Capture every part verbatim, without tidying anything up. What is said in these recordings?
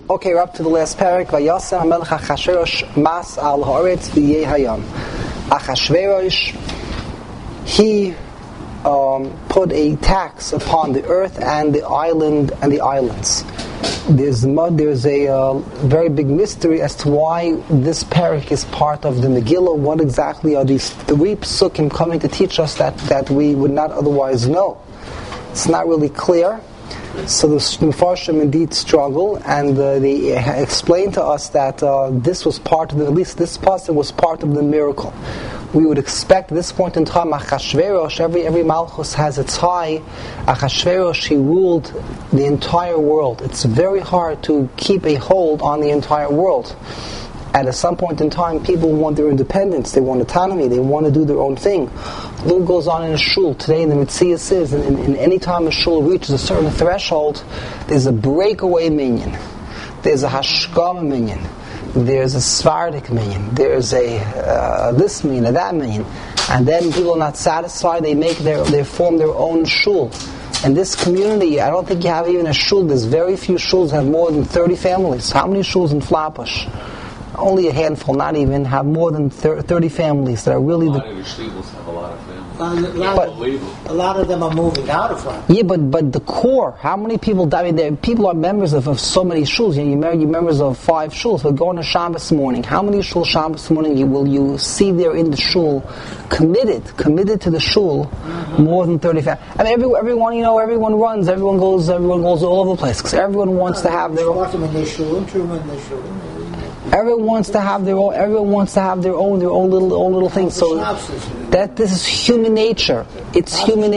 Okay, we're up to the last parak. Vayasem HaMelech Achashverosh mas al haaretz v'yeh hayam. Achashverosh, he um, put a tax upon the earth and the island and the islands. There's mud. There's a uh, very big mystery as to why this parak is part of the Megillah. What exactly are these three psukim coming to teach us that, that we would not otherwise know? It's not really clear. So the Mefarshim indeed struggle, and uh, they explain to us that uh, this was part of the, at least this pasuk was part of the miracle. We would expect at this point in time, Achashverosh, every every Malchus has its high. Achashverosh, he ruled the entire world. It's very hard to keep a hold on the entire world. And at some point in time, people want their independence, they want autonomy, they want to do their own thing. What goes on in a shul today in the Metzias is, in, in, in any time a shul reaches a certain threshold, there's a breakaway minyan, there's a hashkama minyan, there's a Svardik minyan, there's a uh, this minyan, a that minyan, and then people are not satisfied, they make their, they form their own shul. In this community, I don't think you have even a shul. There's very few shuls that have more than thirty families. How many shuls in Flatbush? Only a handful, not even, have more than thirty families that are really... A lot the, of the shlichus have a lot of families. A lot, but, of, a lot of them are moving out of Flatbush. Yeah, but but the core, how many people... I mean, there, people are members of, of so many shuls. You know, you're members of five shuls. But going to Shabbos morning, how many shul Shabbos morning you, will you see there in the shul committed, committed to the shul, mm-hmm. more than thirty families? I mean, every, everyone, you know, everyone runs, everyone goes, everyone goes all over the place, because everyone wants to have their... Everyone wants to have their own. Everyone wants to have their own, their own little, own little thing. So that this is human nature. It's human.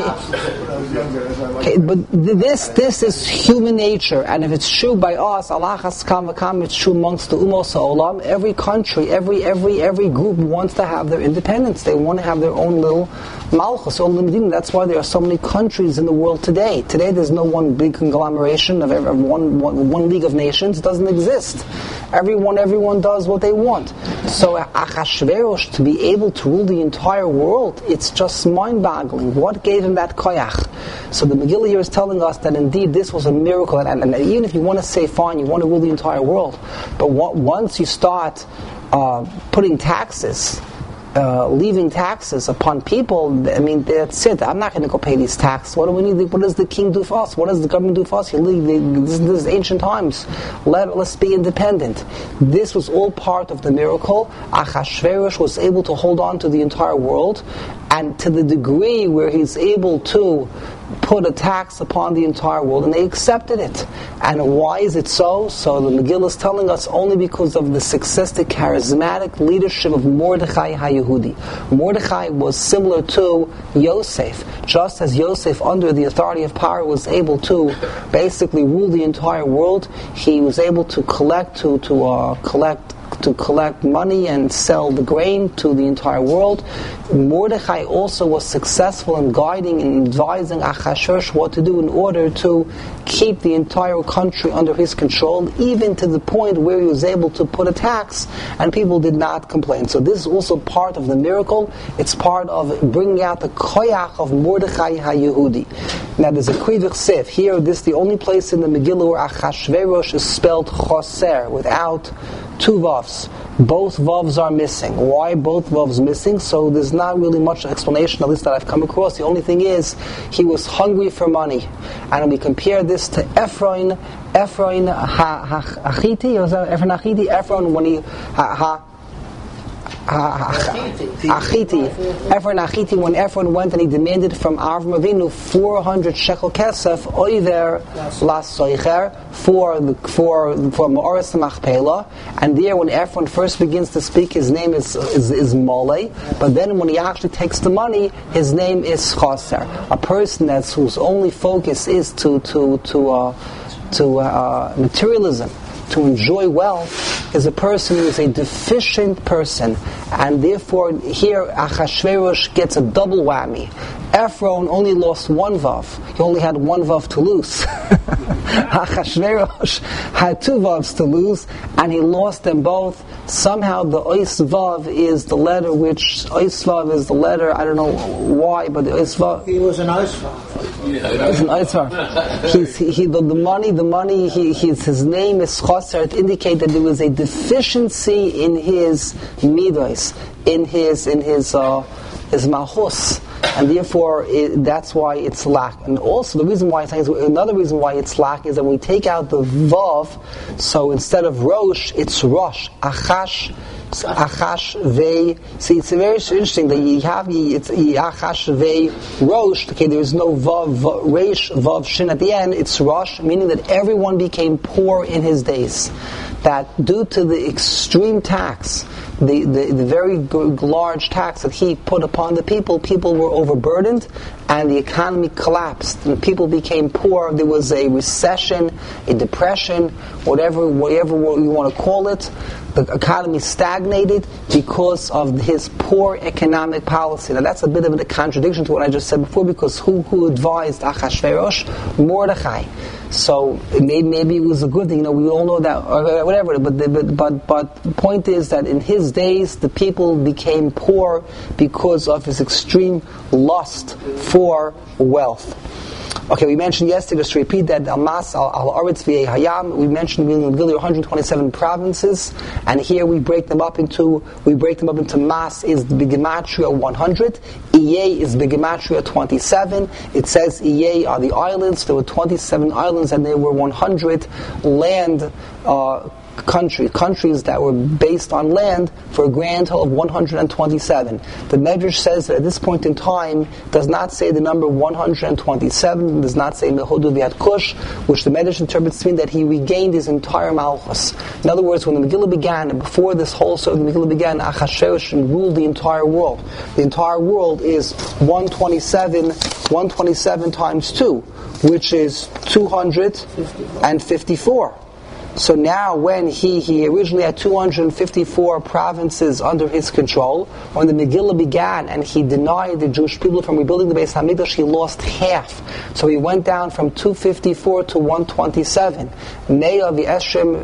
Okay, but this, this is human nature, and if it's true by us, Allah has come, it's true amongst the Umos Ha'olam. Every country, every, every, every group wants to have their independence. They want to have their own little malchus, own little. That's why there are so many countries in the world today. Today, there's no one big conglomeration of every, one, one, one league of nations. It doesn't exist. Everyone, everyone does what they want. So Achashverosh, to be able to rule the entire world, it's just mind-boggling. What gave him that koyach? So the Megillah here is telling us that indeed this was a miracle, and, and, and even if you want to say, fine, you want to rule the entire world, but what, once you start uh, putting taxes, Uh, leaving taxes upon people, I mean, that's it. I'm not going to go pay these taxes. What do we need? What does the king do for us? What does the government do for us? You leave, this, this is ancient times. Let, let's be independent. This was all part of the miracle. Achashverosh was able to hold on to the entire world, and to the degree where he's able to put a tax upon the entire world, and they accepted it. And why is it so? So the Megillah is telling us only because of the successful, charismatic leadership of Mordechai HaYehudi. Mordechai was similar to Yosef. Just as Yosef, under the authority of power, was able to basically rule the entire world, he was able to collect, to, to uh, collect to collect money and sell the grain to the entire world. Mordechai also was successful in guiding and advising Achashverosh what to do in order to keep the entire country under his control, even to the point where he was able to put a tax and people did not complain. So this is also part of the miracle. It's part of bringing out the koyach of Mordechai HaYehudi. Now there's a Krivich Sif. Here, this is the only place in the Megillah where Achashverosh is spelled choser, without two vavs. Both vavs are missing. Why both vavs missing? So there's not really much explanation, at least that I've come across. The only thing is, he was hungry for money. And we compare this to Ephron, Ephron Hachiti, or Ephron Hachiti, Ephron when he, ha, ha, Achiti, Ephron Achiti, when Ephron went and he demanded from Avram Avinu four hundred shekel kesef, oiver las soicher, for the, for for Ma'oras Machpelah, and there when Ephron first begins to speak, his name is is, is Mole, but then when he actually takes the money, his name is Chaser, a person that's whose only focus is to to to uh, to uh, materialism, to enjoy wealth, is a person who is a deficient person, and therefore here Achashverosh gets a double whammy. Ephron only lost one vav. He only had one vav to lose. Achashverosh had two vavs to lose, and he lost them both. Somehow the ois vav is the letter which, ois vav is the letter, I don't know why, but the ois vav... He was an ois vav. Yeah, he's an ois vav. He's, he, he, the, the money, the money, he, his, his name is Choser. It indicates that there was a deficiency in his midos, in his, in his, uh, his malchus. And therefore, it, that's why it's lack. And also, the reason why it's lack is, another reason why it's lack is that when we take out the vav, so instead of rosh, it's rosh. Achash, achash vei. See, it's very interesting that you have it's achash vei rosh. Okay, there is no vav, vav resh vav shin at the end. It's rosh, meaning that everyone became poor in his days. That due to the extreme tax, the, the, the very g- large tax that he put upon the people, people were overburdened and the economy collapsed and people became poor. There was a recession, a depression, whatever, whatever you want to call it. The economy stagnated because of his poor economic policy. Now that's a bit of a contradiction to what I just said before, because who, who advised Achashverosh? Mordechai. So maybe, maybe it was a good thing. You know, we all know that, or whatever. But the, but but but the point is that in his days, the people became poor because of his extreme lust for wealth. Okay, we mentioned yesterday, just to repeat that, Al-Mas, Al-Aretz V'Yei Hayam, we mentioned really one hundred twenty-seven provinces, and here we break them up into, we break them up into Mas is the Gematria one hundred, Iyei is the Gematria twenty-seven, it says Iyei are the islands, there were twenty-seven islands, and there were one hundred land, uh, Country, countries that were based on land for a grand total of one hundred twenty-seven. The Medrash says that at this point in time does not say the number one hundred twenty-seven, does not say Mehudu V'Yad Kush, which the Medrash interprets to mean that he regained his entire Malchus. In other words, when the Megillah began, and before this whole sort of the Megillah began, Achashverosh ruled the entire world. The entire world is one hundred twenty-seven, one hundred twenty-seven times two, which is two hundred fifty-four. So now when he, he originally had two hundred fifty-four provinces under his control, when the Megillah began and he denied the Jewish people from rebuilding the Beis HaMikdash, he lost half. So he went down from two hundred fifty-four to one hundred twenty-seven. Meya v'Eshrim,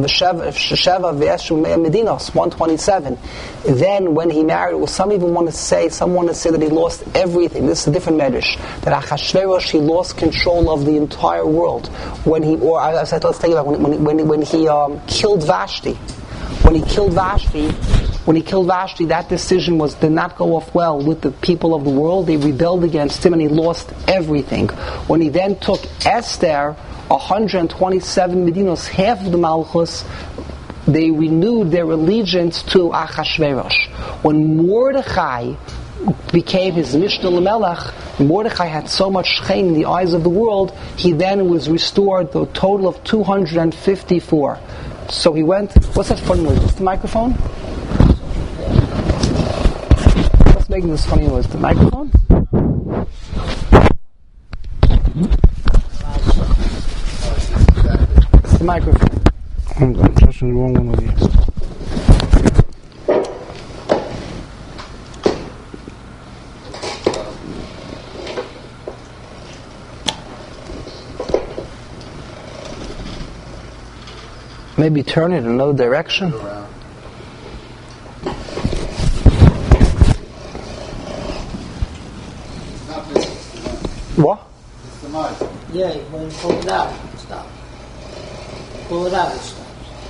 Sheva v'Eshrim Meya Medinos, one hundred twenty-seven. Then when he married, well, some even want to say, some want to say that he lost everything. This is a different medrash. That Achashverosh, he lost control of the entire world. When he, or I said, let's take it back, when, when When, when he um, killed Vashti, when he killed Vashti, when he killed Vashti, that decision was did not go off well with the people of the world. They rebelled against him, and he lost everything. When he then took Esther, one hundred twenty-seven medinos, half of the Malchus, they renewed their allegiance to Achashverosh. When Mordechai became his Mishnah L'Melech, Mordechai had so much shchein in the eyes of the world, he then was restored to a total of two hundred fifty-four. So he went, what's that funny noise? What's the microphone? What's making this funny noise? The microphone? It's the microphone. I'm touching the wrong one over here. Maybe turn it in another direction. What? Yeah, when you pull it out, it stops. Pull it out, it stops.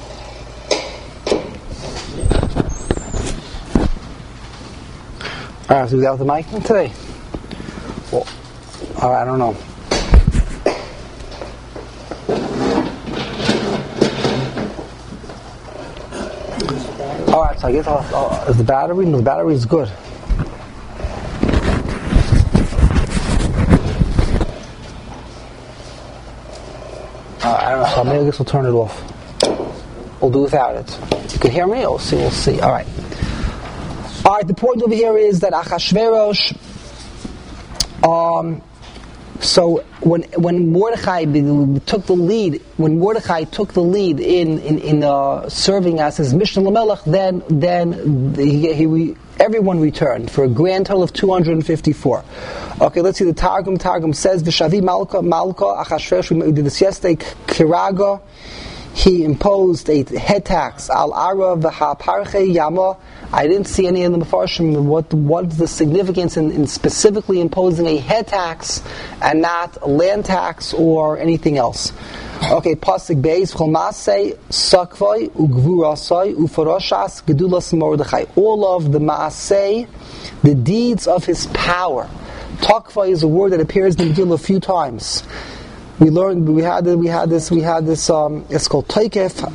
Alright, so we got the mic today? Well, alright, I don't know. Alright, so I guess I'll, I'll, is the battery? No, the battery is good. Alright, I don't know, so maybe I guess we'll turn it off. We'll do without it. You can hear me? We'll see, we'll see. Alright. Alright, the point over here is that Achashverosh, um, so when when Mordechai took the lead, when Mordechai took the lead in in, in uh, serving as his Mishnah L'Melech, then then he, he Everyone returned for a grand total of two hundred fifty-four. Okay, let's see the Targum. Targum says, V'shavi Malka, Malka, Achashverosh, we did this yesterday, Kiraga, he imposed a head tax, Al Ara, V'ha Parche Yama. I didn't see any in the Mefarshim, what, what's the significance in, in specifically imposing a head tax and not a land tax or anything else. Okay, Pasuk Beis, Chomasei, Sakvoi, Ugvurasoi, Ufaroshas, Gedulas Mordechai. All of the Maasei, the deeds of his power. Takva is a word that appears in the Megillah a few times. We learned, we had, we had this, we had this, um, it's called Taikef.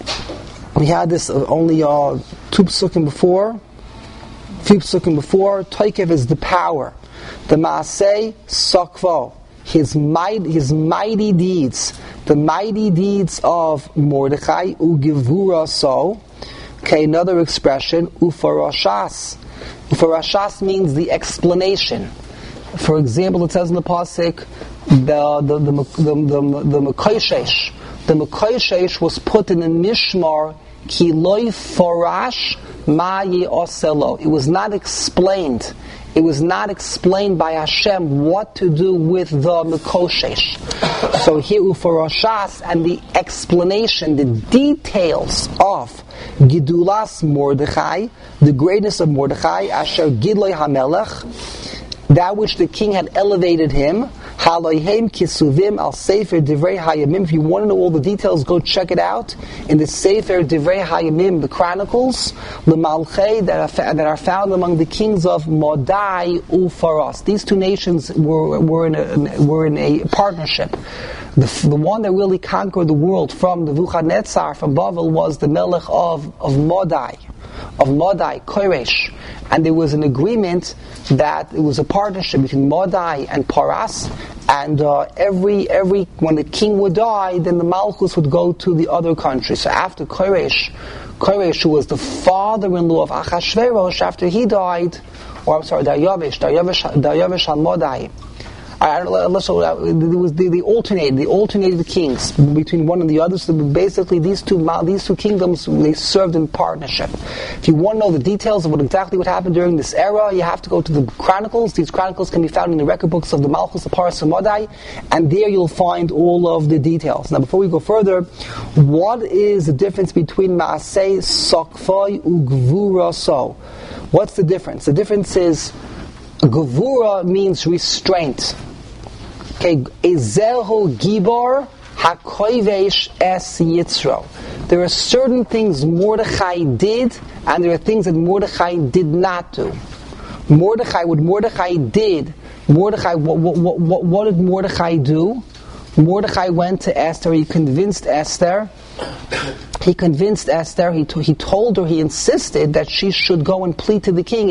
We had this only uh, two psukim before, few psukim before. Taikev is the power. The Maaseh Sakvo, his might, his mighty deeds, the mighty deeds of Mordechai Ugivura. So, okay, another expression, Ufarashas. Ufarashas means the explanation. For example, it says in the pasuk, the the the the the, the Mekoshesh. The Mekoshesh was put in a mishmar. Ki loy farash ma ye'oselo. It was not explained. It was not explained by Hashem what to do with the Mekoshesh. So here ufarashas and the explanation, the details of Gidulas Mordechai, the greatness of Mordechai, Asher Gidloi HaMelech, that which the king had elevated him. Haloihem Kisuvim al Sefer Divrei Hayamim. If you want to know all the details, go check it out in the Sefer Divrei Hayamim, the Chronicles, the Malchei that are, that are found among the kings of Modai Ufaras. These two nations were were in a, were in a partnership. The, the one that really conquered the world from the Nebuchadnezzar from Bavel was the Melech of of Modai, of Modai Koresh. And there was an agreement that it was a partnership between Modai and Paras, and uh, every every when the king would die, then the Malchus would go to the other country. So after Koresh, Koresh, who was the father-in-law of Achashverosh, after he died, or I'm sorry, Daryavish, Daryavish, Daryavish al Modai. I don't know, so it was they, they alternated, they alternated the kings between one and the other. So basically, these two these two kingdoms, they served in partnership. If you want to know the details of what exactly what happened during this era, you have to go to the Chronicles. These Chronicles can be found in the record books of the Malchus, the Paras, and Modai, and there you'll find all of the details. Now, before we go further, what is the difference between Maaseh Sakfai Ugvura So? What's the difference? The difference is Gevura means restraint. Okay, Ezehu Gibor HaKoivesh Es Yitzro. There are certain things Mordechai did, and there are things that Mordechai did not do. Mordechai, what Mordechai did, Mordechai, what, what, what, what did Mordechai do? Mordechai went to Esther, he convinced Esther, he convinced Esther, he, to, he told her, he insisted that she should go and plead to the king,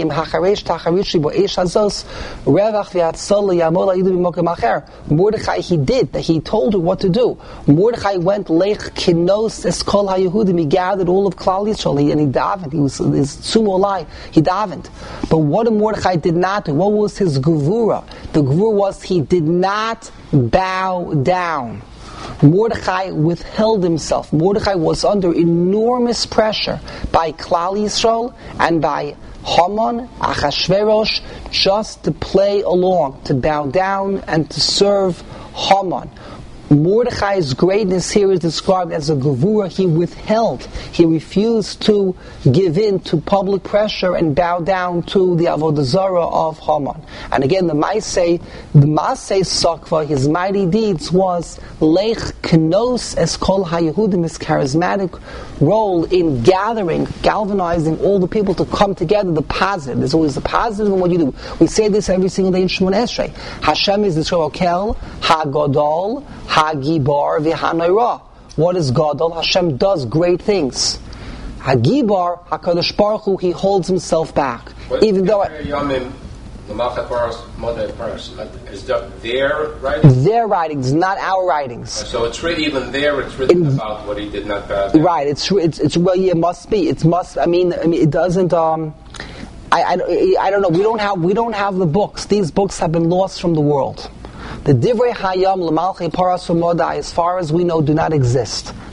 Mordechai, he did, that he told her what to do. Mordechai went, Lech Kinos Eskol HaYehudim, he gathered all of Klal Yisrael, and he davened, he was his sumo lai, he davened. But what Mordechai did not do, what was his gevura? The gevura was he did not bow down. Mordechai withheld himself. Mordechai was under enormous pressure by Klal Yisrael and by Haman, Achashverosh, just to play along, to bow down and to serve Haman. Mordechai's greatness here is described as a gevura. He withheld. He refused to give in to public pressure and bow down to the avodah zarah of Haman. And again, the Maaseh, the Maaseh Sakva, his mighty deeds was Lech Knos Es Kol HaYehudim, his charismatic role in gathering, galvanizing all the people to come together. The positive. There's always the positive in what you do. We say this every single day in Shemon Esrei. Hashem is the Shokel, HaGadol, HaGibar v'Hanoira. What is Gadol? Hashem does great things. HaGibar, HaKadosh Baruch Hu, he holds himself back. But even though Yamim, the Malchat Paras, Modai Paras, is that their writings? Their writings, not our writings. So it's written even there. It's written in, about what he did not bow down. Right. It's it's it's well. Yeah, it must be. It must. I mean, I mean, it doesn't. Um, I, I I don't know. We don't have we don't have the books. These books have been lost from the world. The Divrei Hayam L'Malchei Paras Modai, as far as we know, do not exist.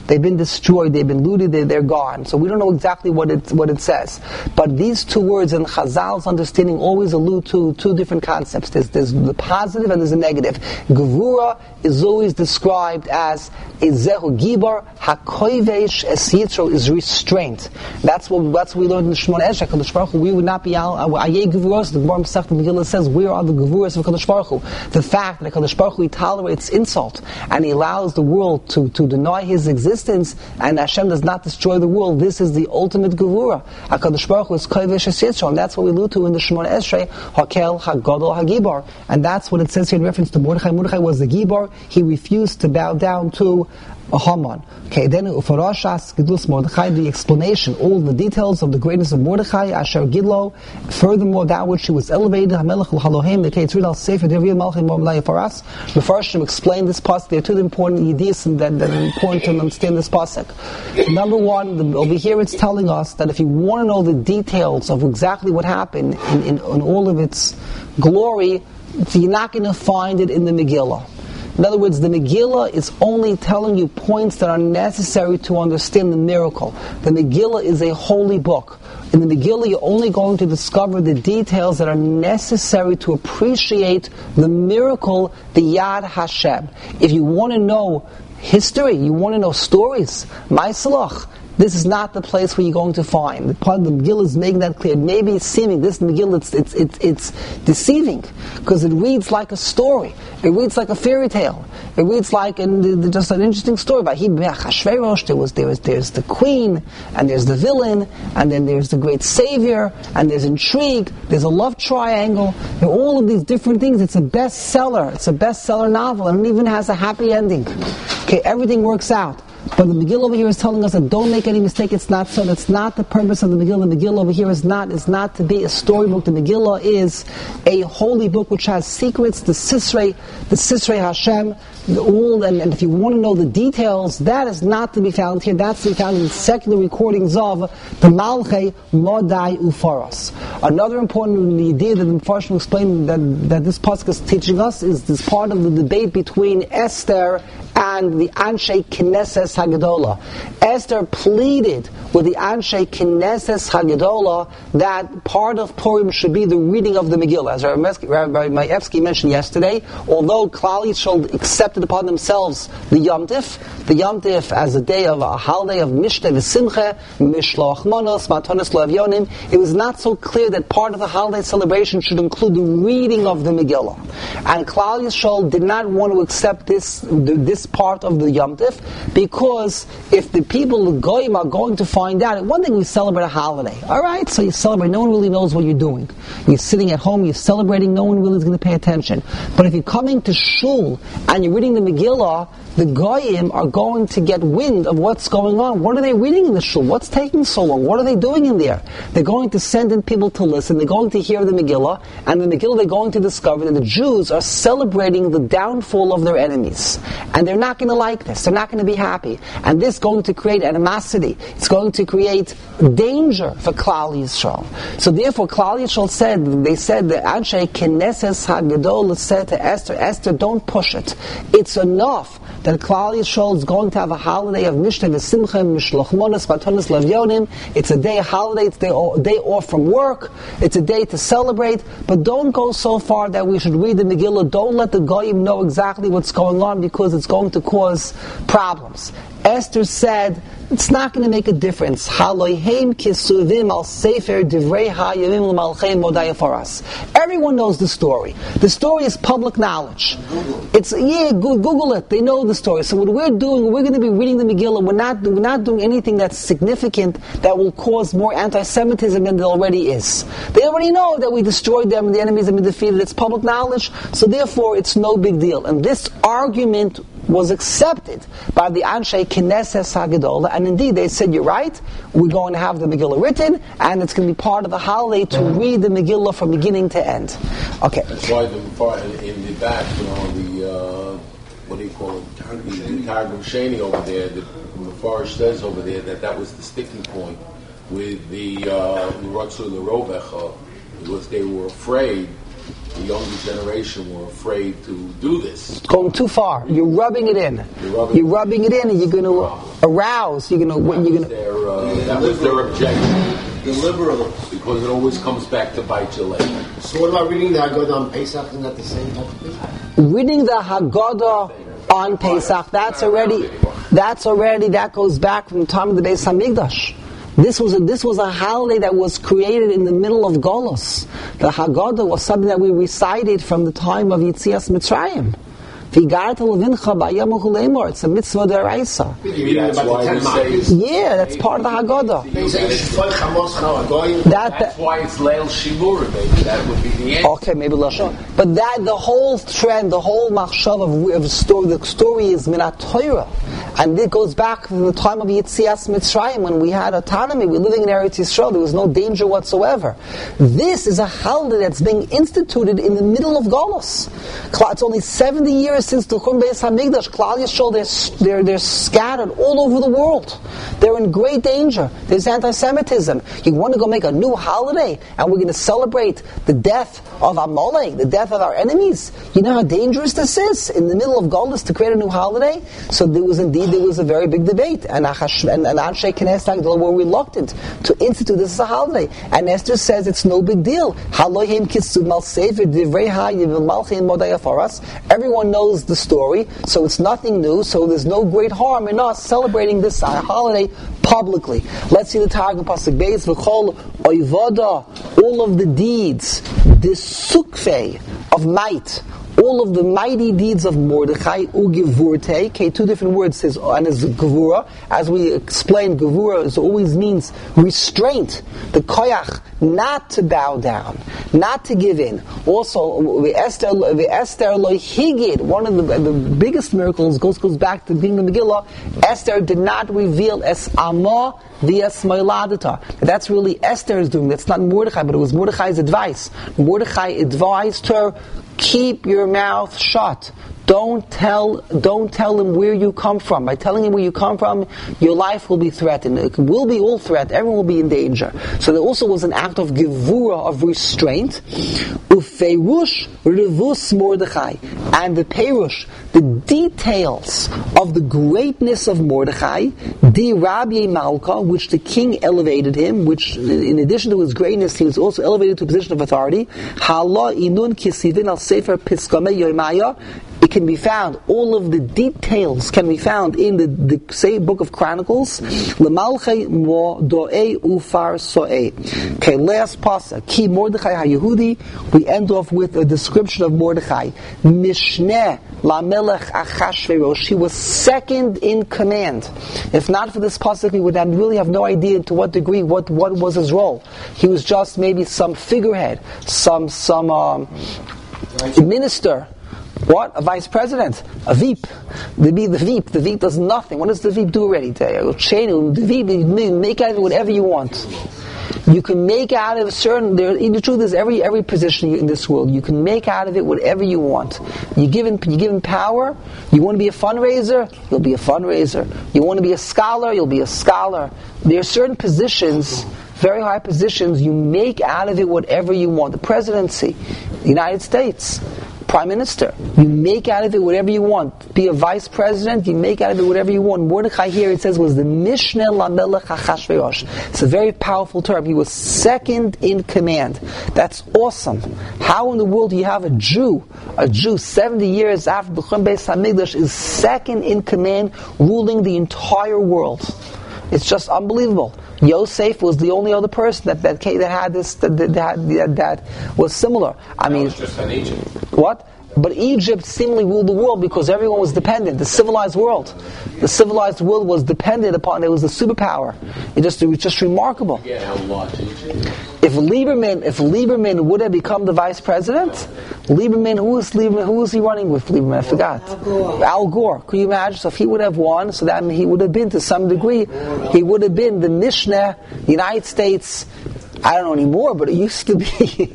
they've been destroyed, they've been looted, they're, they're gone. So we don't know exactly what it what it says. But these two words in Chazal's understanding always allude to two different concepts. There's, there's the positive and there's a negative. Gevura is always described as Ezehu Gibar, HaKoivesh Es Yitro is restraint. That's what that's what we learned in the Shemona Esrei. Kadosh Baruch Hu, we would not be al Ayei Gevuros. The Gemara Masechet Megillah says, where are the Gevuros of Kadosh Baruch Hu? The fact that Kadosh Baruch Hu, he tolerates insult and he allows the world to, to deny his existence, and Hashem does not destroy the world. This is the ultimate Gevura. HaKadosh Baruch Hu is Kovesh Es Yitro, and that's what we allude to in the Shemona Esrei, Hakel HaGadol HaGibar. And that's what it says here in reference to Mordechai. Mordechai was the Gibar. He refused to bow down to a Haman. Okay, then Ufarashas Gidus Mordechai, the explanation, all the details of the greatness of Mordechai, Asher Gidlo. Furthermore, that which he was elevated, Hamelech L'Halohim, the Keitzrid Al Sefer Devir Malchim Mo'Malai Faras. The Farshim explain this pasuk. There are two important ideas that, that are important to understand this pasuk. Number one, the, over here it's telling us that if you want to know the details of exactly what happened in, in, in all of its glory, you're not going to find it in the Megillah. In other words, the Megillah is only telling you points that are necessary to understand the miracle. The Megillah is a holy book. In the Megillah, you're only going to discover the details that are necessary to appreciate the miracle, the Yad Hashem. If you want to know history, you want to know stories, Ma'asalach, this is not the place where you're going to find. The part of the Megillah is making that clear. Maybe it's seeming, this Megillah, it's, it's, it's, it's deceiving, because it reads like a story. It reads like a fairy tale. It reads like and just an interesting story. By Achashverosh, there was, there was, there's the queen, and there's the villain, and then there's the great savior, and there's intrigue, there's a love triangle, there are all of these different things. It's a bestseller. It's a bestseller novel, and it even has a happy ending. Okay, everything works out. But the Megillah over here is telling us that don't make any mistake, it's not so. That's not the purpose of the Megillah. The Megillah over here is not is not to be a storybook. The Megillah is a holy book which has secrets, the Sisrei, the Sisrei Hashem, the all, and, and if you want to know the details, that is not to be found here. That's to be found in secular recordings of the Malchei Modai Ufaros. Another important idea that the Mepharshim explained that, that this pasuk is teaching us is this part of the debate between Esther and the Anshe Knesset Hagadola. Esther pleaded with the Anshe Knesset Hagadola that part of Purim should be the reading of the Megillah. As Rabbi Maevsky mentioned yesterday, although Klal Yisrael accepted upon themselves the Yom Tif, the Yom Tif as a day of a holiday of Mishneh v'Simcha, Mishloach Manos, Matanos L'Avyonim, it was not so clear that part of the holiday celebration should include the reading of the Megillah. And Klal Yisrael did not want to accept this this part of the Yom Tif, because if the people, the Goyim, are going to find out, one thing we celebrate a holiday, alright, so you celebrate, no one really knows what you're doing. You're sitting at home, you're celebrating, no one really is going to pay attention. But if you're coming to shul and you're reading the Megillah, the Goyim are going to get wind of what's going on. What are they reading in the shul? What's taking so long? What are they doing in there? They're going to send in people to listen, they're going to hear the Megillah, and the Megillah they're going to discover that the Jews are celebrating the downfall of their enemies. And they're not going to like this. They're not going to be happy. And this is going to create animosity. It's going to create danger for Klal Yisrael. So therefore, Klal Yisrael said, they said, the Anshe Knesset Hagadol said to Esther, Esther, don't push it. It's enough that Klal Yisrael is going to have a holiday of Mishneh v'Simcha, Mishloach Manos, Matanos L'Avyonim. It's a day, a holiday, it's a day, a day off from work. It's a day to celebrate. But don't go so far that we should read the Megillah. Don't let the Goyim know exactly what's going on, because it's going to cause problems. Esther said, it's not going to make a difference. Haloheim kisuvim al sefer divrei hayavim l'malcheim modaya faras. Everyone knows the story. The story is public knowledge. It's yeah, Google it. They know the story. So what we're doing, we're going to be reading the Megillah. We're not, we're not doing anything that's significant that will cause more anti-Semitism than there already is. They already know that we destroyed them and the enemies have been defeated. It's public knowledge. So therefore, it's no big deal. And this argument was accepted by the Anshe Knesset Hagadola, and indeed they said, you're right, we're going to have the Megillah written, and it's going to be part of the holiday to read the Megillah from beginning to end. Okay. That's why the, in the back, you know, the, uh, what do you call it, the Targum Sheni over there, the, the Forest says over there that that was the sticking point with the Ratzu the Rovecha, because they were afraid the younger generation were afraid to do this. It's going too far. You're rubbing it in. You're rubbing, you're rubbing it in, and you're going to arouse. You're going to. What you're going to. Their, uh, that was their objection. The liberals. Because it always comes back to bite you later. So what about reading the Haggadah on Pesach? Isn't that the same type of thing? Reading the Haggadah on Pesach, that's already, that's already, that goes back from the time of the Beis Hamikdash. This was a, this was a holiday that was created in the middle of Golos. The Haggadah was something that we recited from the time of Yitzias Mitzrayim. It's a mitzvah deraisa. Yeah, that's part of the Haggadah. That, that's why it's Leil Shimura, maybe. That would be the answer. Okay, maybe Lashon. But that, the whole trend, the whole machshav of, of story, the story is Minat Torah. And it goes back to the time of Yitzias Mitzrayim when we had autonomy. We were living in Eretz Yisrael. There was no danger whatsoever. This is a holiday that's being instituted in the middle of Golos. It's only seventy years since the Churban Beis Hamikdash. Klal Yisrael, they're, they're, they're scattered all over the world. They're in great danger. There's anti-Semitism. You want to go make a new holiday and we're going to celebrate the death of Amalek, the death of our enemies. You know how dangerous this is in the middle of Golos to create a new holiday? So there was indeed there was a very big debate, and Achash, and, and Anshe Knesset Hagdolah were reluctant to institute this as a holiday. And Esther says it's no big deal. Everyone knows the story, so it's nothing new. So there's no great harm in us celebrating this holiday publicly. Let's see the Targum Pasuk Beis V'chol Oivada, all of the deeds, the sukfei of might. All of the mighty deeds of Mordechai, ugivurte, okay, two different words, says, and is gevura. As we explained, gevura is always means restraint, the koyach, not to bow down, not to give in. Also, the Esther, the Esther lohigid, one of the, the biggest miracles goes goes back to being the Megillah. Esther did not reveal es amah v'es moiladata. That's really Esther's doing. That's not Mordechai, but it was Mordechai's advice. Mordechai advised her, keep your mouth shut. Don't tell, don't tell him where you come from. By telling him where you come from, your life will be threatened. It will be all threatened. Everyone will be in danger. So there also was an act of gevura, of restraint. Ufeirush revus Mordechai, and the perush, the details of the greatness of Mordechai, di Rabbi Malka, which the king elevated him, which in addition to his greatness, he was also elevated to a position of authority. Hala inun kisivin al sefer piskame yoimaya. It can be found, all of the details can be found in the, the say, book of Chronicles. L'malchei mo'do'ei ufar so'ei. Okay, last pasuk. Ki Mordechai HaYehudi. We end off with a description of Mordechai. Mishneh lamelech Achashverosh. He was second in command. If not for this pasuk, we would have, really have no idea to what degree, what, what was his role. He was just maybe some figurehead, some, some um, minister. What? A vice president? A V I P? The, the V I P. The V I P does nothing. What does the V I P do already? The V I P, you make out of it whatever you want. You can make out of a certain, there, the truth is every every position in this world, you can make out of it whatever you want. You give him, you give him power, you want to be a fundraiser, you'll be a fundraiser. You want to be a scholar, you'll be a scholar. There are certain positions, very high positions, you make out of it whatever you want. The presidency, the United States, Prime Minister, you make out of it whatever you want. Be a vice president, you make out of it whatever you want. Mordechai here, it says, was the Mishneh Lamelech Achashverosh. It's a very powerful term. He was second in command. That's awesome. How in the world do you have a Jew, a Jew seventy years after the Churban Beis Hamikdash is second in command, ruling the entire world? It's just unbelievable. Yosef was the only other person that that, that had this that that, that that was similar. I that mean, was just in Egypt. What? But Egypt seemingly ruled the world because everyone was dependent. The civilized world, the civilized world was dependent upon. It was a superpower. It just it was just remarkable. Yeah, how large Egypt. If Lieberman, if Lieberman would have become the vice president, Lieberman, who was Lieberman? Who was he running with? Lieberman, I forgot. Al Gore. Al Gore. Could you imagine? So if he would have won, so that he would have been to some degree, he would have been the Mishneh, the United States. I don't know anymore, but it used to be.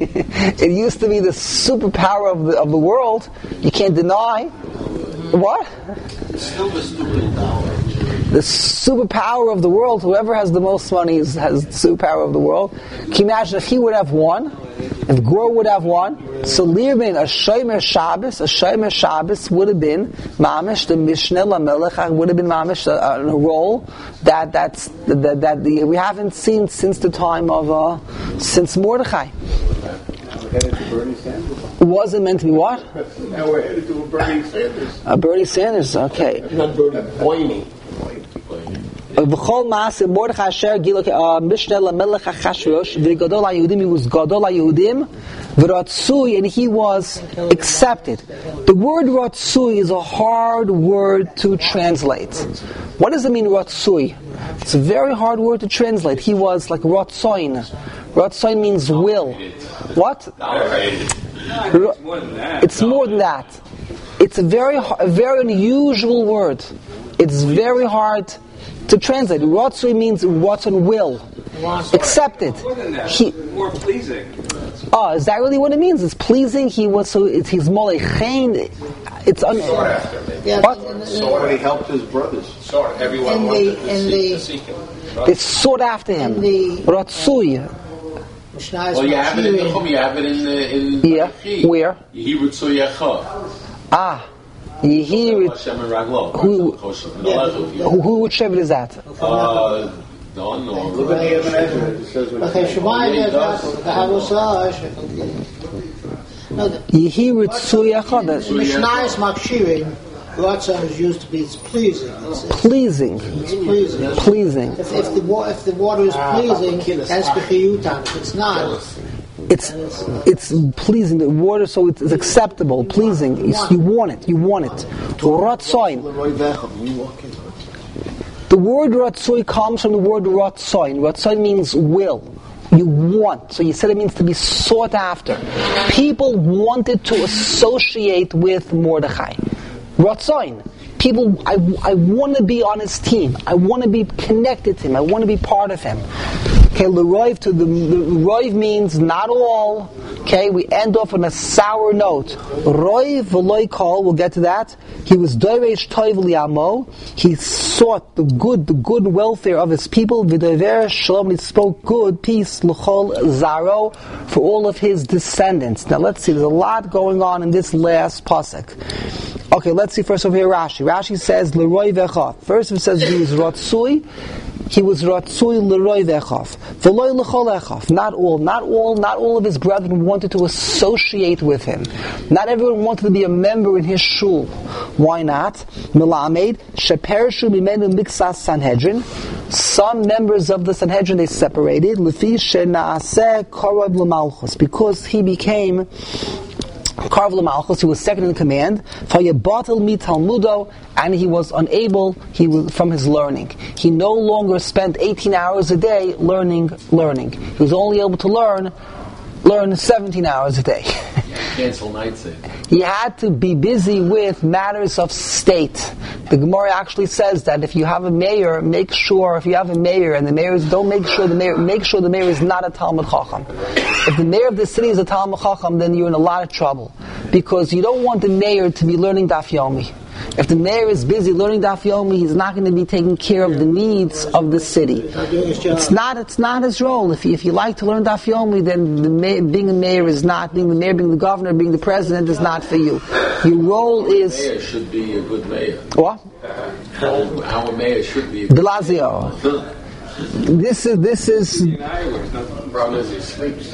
It used to be the superpower of the of the world. You can't deny. What? It's still the stupid dollar. the superpower of the world. Whoever has the most money is, has the superpower of the world. Can you imagine if he would have won? If Gur would have won, so Lirbin, a Shomer Shabbos, a Shomer Shabbos would have been Mamish, the Mishnah Lamelech would have been Mamish, a, a, a role that that's that, that the, we haven't seen since the time of uh, since Mordechai. We're headed to Bernie Sanders. Wasn't meant to be what? Now we're headed to a Bernie Sanders. Uh, Bernie Sanders, okay. Not Bernie, Boini. V'chol ma'aseh Mordechai asher gilok Mishnah lamelech Achashverosh v'gadol ha'Yehudim, he was gadol ha'Yehudim v'ratzui, and he was accepted. The word ratzui is a hard word to translate. What does it mean, ratzui? It's a very hard word to translate. He was like ratzoin. Ratzoin means will. What? It's more than that. It's more than that. It's a very, a very unusual word. It's very hard to translate. Ratzui means ratzon will. Accepted. More than that. He, more pleasing. oh, is that really what it means? It's pleasing. He was so. It's he's molechein. It's un. Sought after, maybe. Yeah, What? in the- But he helped his brothers. Sought. Everyone In the- wanted to in seek, the- to seek him. They sought after him. In the- Ratzui. Mishnah is Well, you have it in the Machshirin. Chum, you have it in the in Yeah. Malachi. Where? Yehi Ritzuyecha. Ah, Yehi. Hashem and Raglo. Who- Who? Who, who which Shevet is that? Uh, don't know. Look at the Ibn Ezra. It says what Okay, Shemai Yeah, he is does. that. The Havosah. No, the Yehi Ritzuyecha. That's Mishnah is Machshirin. Ratzon is used to be it's pleasing. It's, it's, pleasing. it's pleasing. Pleasing. If, if the wa- if the water is pleasing, that's bechiyutan. If it's not, It's it's pleasing. The water, so it's, it's acceptable, pleasing. You, you want it. You want it. Ratzoin. Leroy Vecham, you walk in. The word ratzoi comes from the word ratzoin. Ratzoin means will. You want. So you said it means to be sought after. People wanted to associate with Mordechai. Ratzoin. People, I, I want to be on his team. I want to be connected to him. I want to be part of him. Okay, Leroiv to the, the Roiv means not all. Okay, we end off on a sour note. Roiv v'loi kol, we'll get to that. He was doiresh toiv li'amo. He sought the good, the good welfare of his people. V'doiver shalom, he spoke good peace l'chol zaro for all of his descendants. Now let's see. There's a lot going on in this last pasuk. Okay, let's see first over here Rashi. Rashi says Leroy Vechav. First it says he was Ratzui. He was Ratzui Leroy Vechav. Veloy Lechol Echav. Not all, not all, not all of his brethren wanted to associate with him. Not everyone wanted to be a member in his shul. Why not? Milamed Shepershu Mimenu Miksas Sanhedrin. Some members of the Sanhedrin they separated. Lefi Shenaaseh Korab L'Malchus, because he became Karv L'Malchus, he was second in command. Vayebatel mi Talmudo, and he was unable, he was from his learning. He no longer spent eighteen hours a day learning, learning. He was only able to learn, learn seventeen hours a day. Cancel nights in. He had to be busy with matters of state. The Gemara actually says that if you have a mayor, make sure if you have a mayor and the mayor is, don't make sure the mayor make sure the mayor is not a Talmud Chacham. If the mayor of the city is a Talmud Chacham, then you're in a lot of trouble, because you don't want the mayor to be learning Daf Yomi. If the mayor is busy learning Daf Yomi, he's not going to be taking care of the needs of the city. It's not it's not his role. If you, if you like to learn Daf Yomi, then the mayor, being a mayor is not, being the mayor, being the governor, being the president is not for you. Your role is... Mayor should be a good mayor. What? Our, our mayor should be a good Blasio. mayor. This is... This is The problem is he sleeps.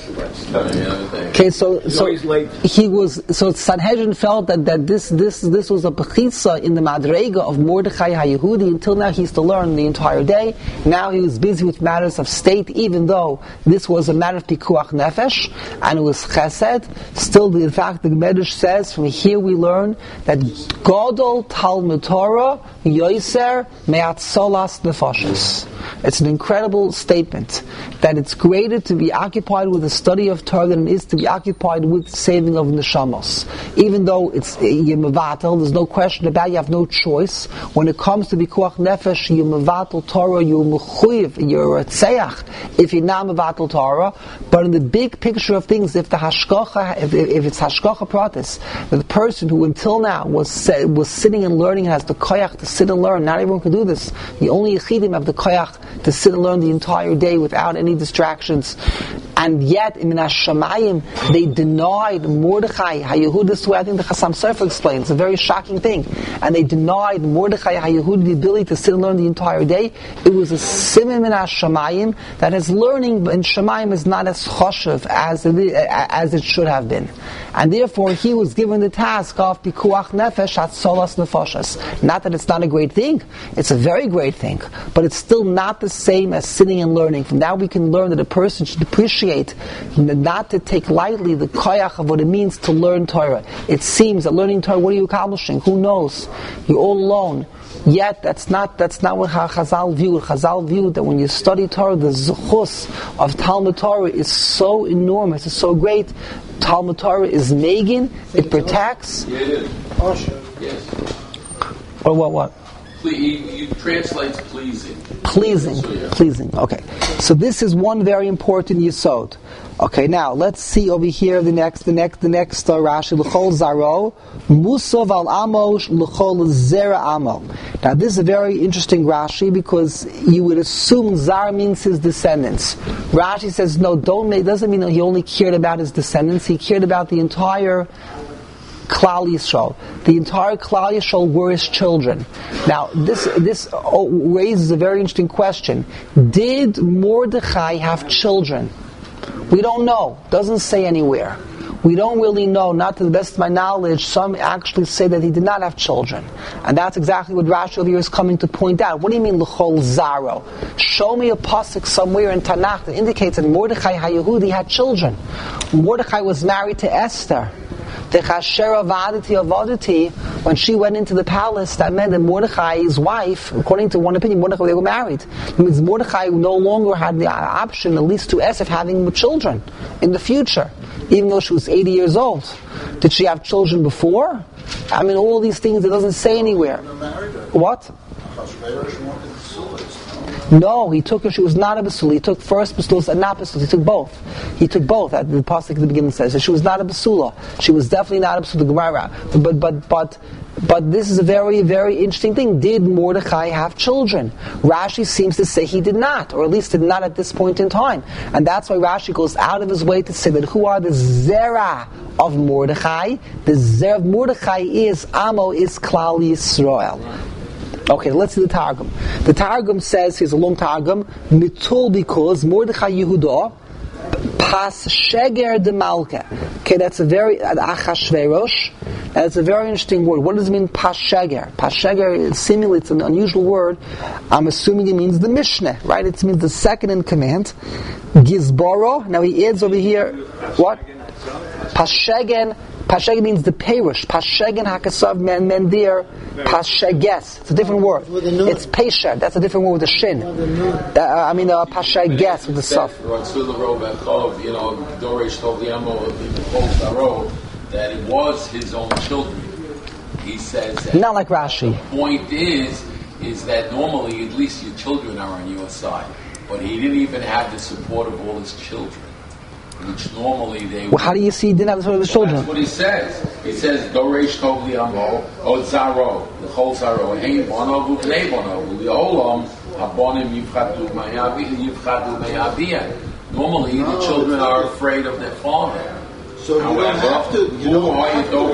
okay, so so always late. he was so Sanhedrin felt that, that this this this was a pechitza in the madrega of Mordechai HaYehudi. Until now, he used to learn the entire day. Now he was busy with matters of state, even though this was a matter of pikuach nefesh and it was chesed. Still, the, in fact, the Medrash says from here we learn that Gadol Talmud Torah Yoiser Me'at Solas Nefashos. It's an incredible statement that it's greater to be occupied with the study of Torah than it is to be occupied with saving of neshamos. Even though it's yemavatel, there's no question about it, you have no choice. When it comes to bikuach nefesh, you're mevatel Torah, you're mechuyev, you're a tzeach, if you're not mevatel Torah. But in the big picture of things, if the hashgacha, if, if it's hashgacha pratis, the person who until now was was sitting and learning has the koyach to sit and learn. Not everyone can do this. The only yechidim have the koyach to sit and learn the entire day without any distractions. And yet, in Hashemayim, they denied Mordechai HaYehud. This is why I think the Chassam Sofer explains. It's a very shocking thing. And they denied Mordechai HaYehud the ability to sit and learn the entire day. It was a simon in Hashemayim that his learning in Shemayim is not as choshev as it, as it should have been. And therefore, he was given the task of Pikuach Nefesh Hatzolas Nefashas. Not that it's not a great thing. It's a very great thing. But it's still not the same as sitting and learning. From now we can learn that a person should appreciate not to take lightly the koyach of what it means to learn Torah. It seems that learning Torah, what are you accomplishing? Who knows? You're all alone. Yet that's not that's not what Chazal viewed. Chazal viewed that when you study Torah, the zechus of Talmud Torah is so enormous, it's so great. Talmud Torah is megin, it protects. Yeah, it is. Yes. Or what? What? He, he translates pleasing. Pleasing, So, yeah. pleasing. Okay, so this is one very important yesod. Okay, now let's see over here the next, the next, the next uh, Rashi. L'chol zaro musav al amos l'chol zera amo. Now this is a very interesting Rashi because you would assume zar means his descendants. Rashi says no, don't. It doesn't mean that he only cared about his descendants. He cared about the entire Klal Yisrael. The entire Klal Yisrael were his children. Now, this this raises a very interesting question. Did Mordechai have children? We don't know. Doesn't say anywhere. We don't really know. Not to the best of my knowledge, some actually say that he did not have children. And that's exactly what Rashi over here is coming to point out. What do you mean, l'chol zaro? Show me a pasuk somewhere in Tanakh that indicates that Mordechai HaYehudi had children. Mordechai was married to Esther. The Chasher Avadati Avadati, when she went into the palace, that meant that Mordechai's wife, according to one opinion, Mordechai, they were married. It means Mordechai no longer had the option, at least to Esef, having children in the future, even though she was eighty years old. Did she have children before? I mean, all these things, it doesn't say anywhere. What? No, he took her, she was not a basula. He took first basula and not basula. He took both. He took both. At the pasuk at the beginning says that she was not a basula. She was definitely not a basula. Gemara. But but but but this is a very very interesting thing. Did Mordechai have children? Rashi seems to say he did not, or at least did not at this point in time. And that's why Rashi goes out of his way to say that who are the zera of Mordechai? The zera of Mordechai is Amo, is Klal Yisrael. Okay, let's see the Targum. The Targum says, here's a long Targum, Mitul, because Mordechai Yehuda pas sheger de malka. Okay, that's a very, achashverosh, that's a very interesting word. What does it mean, pas sheger? Pas sheger, seemingly it's an unusual word. I'm assuming it means the Mishnah, right? It means the second in command. Gizboro, now he adds over here, what? Pas shegen, Pashegen means the Perush. Pashegen hakasav men mendir pasheges. It's a different word. It's pesher. That's a different word with the shin. Uh, I mean, uh, pasheges with the suf. You know, Dorish told the Amo that it was his own children. He says that not like Rashi. The point is, is that normally at least your children are on your side, but he didn't even have the support of all his children. Which normally they well, how do you see he didn't have the support of his children? That's what he says. He says, Doresh Tov Li'amo, O Zaro, the whole Zaro, Hein Bono, Vuknei Bono, Li'olam, Habonim Yivchadu Me'aviyan. Normally the children are afraid of their father. So you don't have to. You don't have to.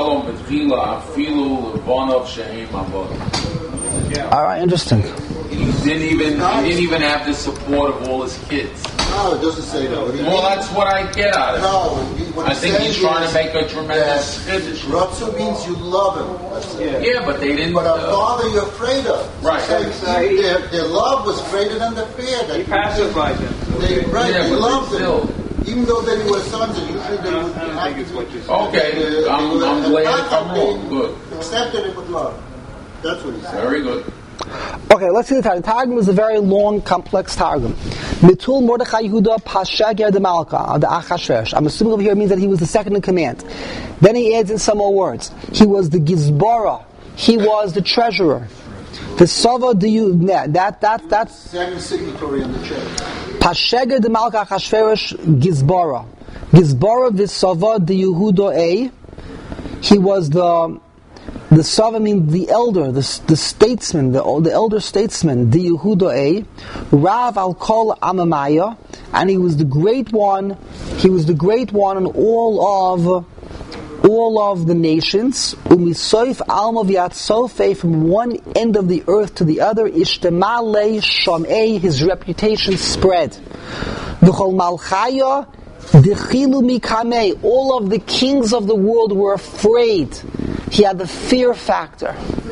All right, interesting. He didn't even he didn't even have the support of all his kids. No, it doesn't say that. What do you well, mean? that's what I get out of it. No, what I think he's trying to make a tremendous chiddush. Ratzu means you love him. That's it. Yeah, but they didn't. But a uh, father you're afraid of. Right. So Exactly. their, their love was greater than the fear. That He pacified them. They, right, Yeah, they but loved still. them. Even though they were sons, and usually they would be I don't happy. think it's what you're saying. Okay, I'm, I'm glad if I'm wrong. Good. Accepted it with love. That's what he said. Very good. Okay, let's see the Targum. The Targum is a very long, complex Targum. Mitul Mordechai Yehuda Pashager de Malka, the Achashverosh. I'm assuming over here it means that he was the second in command. Then he adds in some more words. He was the Gizbara. He was the treasurer. The Sava de Yehuda. That that that's Second signatory on the check. Pashager de Malka Achashverosh Gizbara. Gizbara Visava de Yehuda A. he was the the Sava means the elder, the, the statesman, the, the elder statesman, the Yehuda'i, Rav al Kol Amamaya, and he was the great one. He was the great one in all of all of the nations. Umisoif alma v'yatsofe, from one end of the earth to the other. Ishtemale shamei, his reputation spread. V'chol malchaya dechilu mikamei, all of the kings of the world were afraid. He had the fear factor.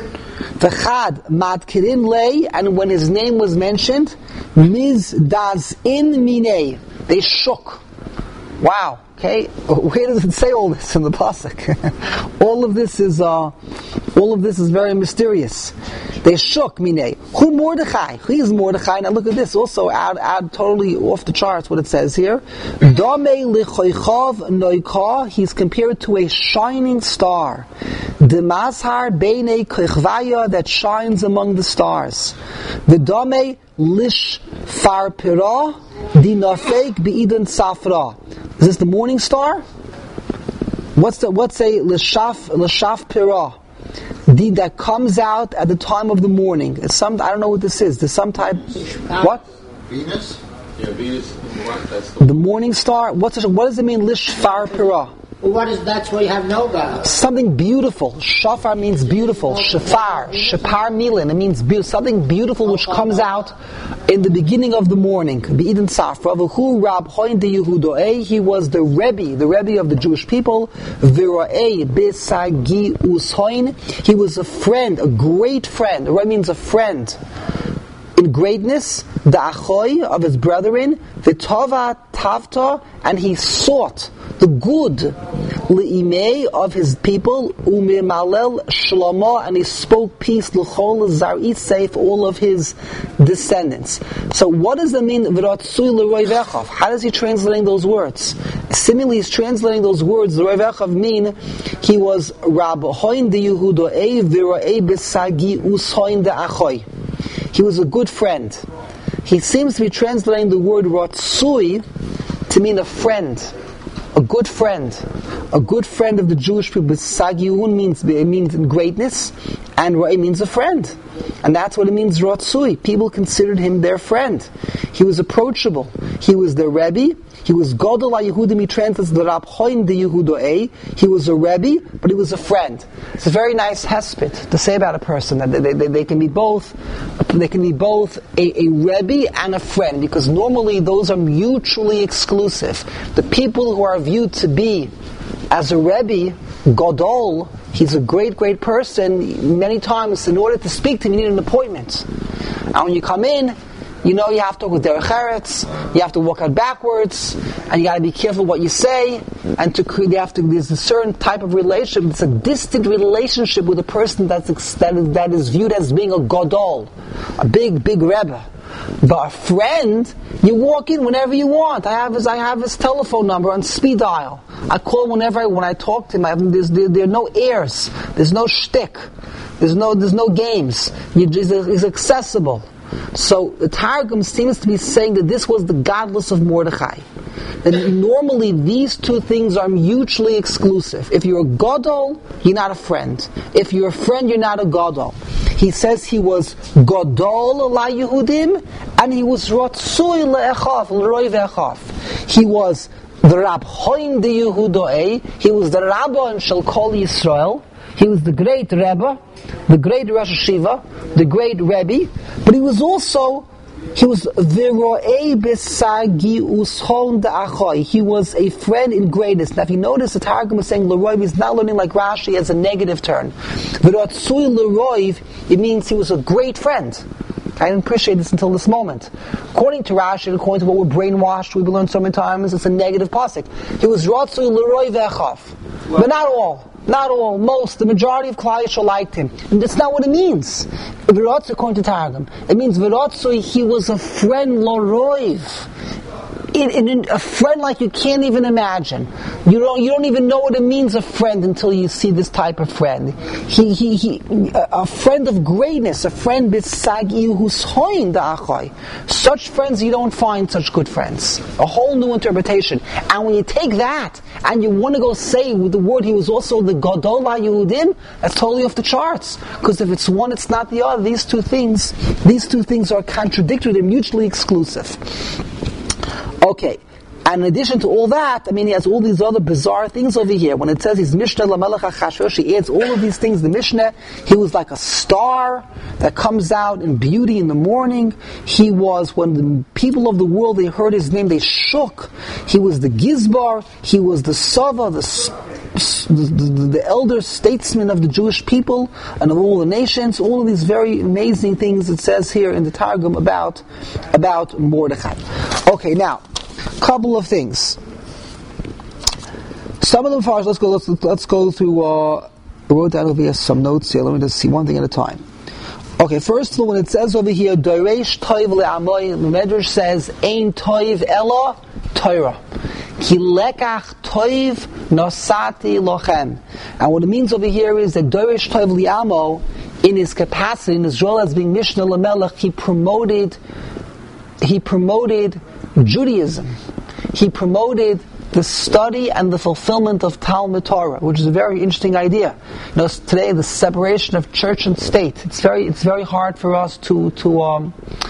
V'chad madkirin lei, and when his name was mentioned, miz das in minei, they shook. Wow. Okay, where does it say all this in the pasuk? all of this is, uh, all of this is very mysterious. They shook, minei. Who Mordechai? Who is Mordechai? Now look at this. Also, add, add totally off the charts what it says here. Dame lichoichav noika. He's compared to a shining star. Demazhar beinei koichvaya, that shines among the stars. The dame lish far pira dinafek beiden safra. Is this the morning star? What's the, what's a l'shaf l'shaf pira? The that comes out at the time of the morning. It's some, I don't know what this is. There's some type. What? Venus. Yeah, Venus. That's the, the morning star. What's it, what does it mean? Lishfar pira. Well, what is that's where you have no God? Something beautiful. Shafar means beautiful. Shafar, shapar milin. It means be- something beautiful which comes out in the beginning of the morning. Be'idin safra. V'hu Rab Hoin de Yehudo'ei. He was the Rebbe, the Rebbe of the Jewish people. V'ro'ei besagi ushoin. He was a friend, a great friend. Rebbe means a friend. In greatness, the achoy of his brethren, the tova tavta, and he sought the good le'imei of his people, u'mimalel shlomo, and he spoke peace l'chol zar'isei, for all of his descendants. So what does that mean? V'ratzui l'roi vechav. How does he translating those words? Similarly, he's translating those words. L'roi vechav mean he was Rab Hoin de Yehudo'ei v'ro'ei besagi ushoin de achoy. He was a good friend. He seems to be translating the word ratzui to mean a friend, a good friend, a good friend of the Jewish people. Sagiun means it means greatness, and Ra'i means a friend, and that's what it means. Ratzui. People considered him their friend. He was approachable. He was the Rebbe. He was Godol HaYehudim. He translates the Rab Hoin de Yehudo'ei. He was a Rebbe, but he was a friend. It's a very nice hesped to say about a person that they, they, they can be both. They can be both a, a Rebbe and a friend, because normally those are mutually exclusive. The people who are viewed to be as a Rebbe, Godol, he's a great, great person. Many times, in order to speak to him, you need an appointment. And when you come in, you know you have to walk with derech eretz, you have to walk out backwards, and you got to be careful what you say, and to you have to, there's a certain type of relationship. It's a distant relationship with a person that's that is, that is viewed as being a Godol, a big, big Rebbe. But a friend, you walk in whenever you want. I have his, I have his telephone number on speed dial. I call whenever I, when I talk to him. I have, there's, there, there are no airs. There's no shtick. There's no, there's no games. You just, it's accessible. So the Targum seems to be saying that this was the godless of Mordechai. That normally these two things are mutually exclusive. If you're a Godol, you're not a friend. If you're a friend, you're not a Godol. He says he was Godol la Yehudim, and he was Ratzui le'echav, l'roi ve'echav. He was the Rab Hoin de Yehudo'ei. He was the Rabban shel Kol Yisrael. He was the great Rebbe, the great Rosh Hashiva, the great Rebbe, but he was also, he was V'ro'ei besagi ushon da'achoy. He was a friend in greatness. Now if you notice, the Targum is saying L'roiv, he's not learning like Rashi as a negative turn. V'ratzui L'roiv, it means he was a great friend. I didn't appreciate this until this moment. According to Rashi, and according to what we're brainwashed, we've learned so many times, it's a negative pasuk. He was Ratzui L'roiv ve'echav. But not all. Not all, most, the majority of Klal Yisrael liked him. And that's not what it means. V'ratzui, according to Targum, it means V'ratzui, he was a friend, l'roiv. in, in, in a friend like you can't even imagine. You don't you don't even know what it means, a friend, until you see this type of friend. He he he a, a friend of greatness, a friend bisagi who's hoin da'achai. Such friends you don't find such good friends. A whole new interpretation. And when you take that and you want to go say with the word he was also the Gadol HaYehudim, that's totally off the charts. Because if it's one, it's not the other. These two things, these two things are contradictory. They're mutually exclusive. Okay. And in addition to all that, I mean, he has all these other bizarre things over here. When it says he's Mishnah LaMelech HaChashverosh, he adds all of these things. The Mishnah, he was like a star that comes out in beauty in the morning. He was, when the people of the world, they heard his name, they shook. He was the Gizbar, he was the Sava, the, the, the, the elder statesman of the Jewish people and of all the nations. All of these very amazing things it says here in the Targum about, about Mordechai. Okay, now, couple of things. Some of them first. Let's go. Let's, let's go through. Uh, I wrote down over here some notes here. Let me just see one thing at a time. Okay. First of all, when it says over here, "Doresh toiv le'amoy," the Medrash says, "Ein toiv ella Torah." Ki lekach toiv nosati lochem. And what it means over here is that Doresh toiv le'amo, in his capacity, in his role as being Mishnah LaMelech, he promoted. He promoted Judaism. He promoted the study and the fulfillment of Talmud Torah, which is a very interesting idea. You know, today the separation of church and state. It's very, it's very hard for us to to um,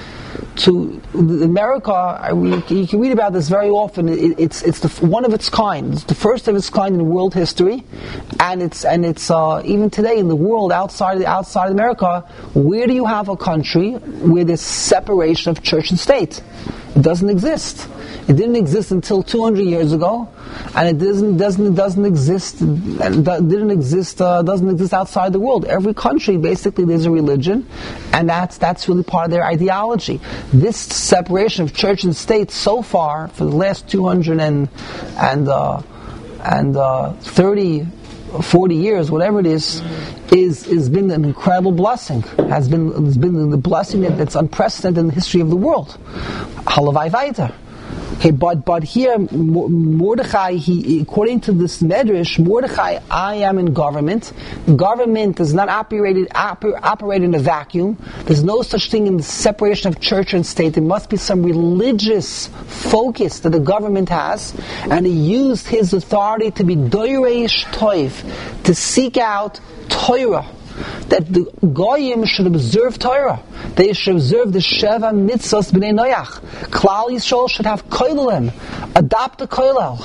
to America. We, you can read about this very often. It, it's it's the one of its kind. It's the first of its kind in world history, and it's and it's uh, even today in the world outside outside America. Where do you have a country where there's separation of church and state? It doesn't exist. It didn't exist until two hundred years ago, and it doesn't doesn't doesn't exist. And didn't exist uh, doesn't exist outside the world. Every country basically there's a religion, and that's that's really part of their ideology. This separation of church and state so far for the last two hundred and and uh, and uh, thirty. forty years, whatever it is, is is been an incredible blessing. Has been has been the blessing that, that's unprecedented in the history of the world. Halavai Vaita. Okay, but but here Mordechai, he according to this Medrash, Mordechai, I am in government. Government does not operate oper, operate in a vacuum. There's no such thing in the separation of church and state. There must be some religious focus that the government has, and he used his authority to be doireish toiv, to seek out Torah. That the Goyim should observe Torah. They should observe the Sheva Mitzvos B'nai Noach. Klal Yisrael should have koilelim. Adopt a koilel.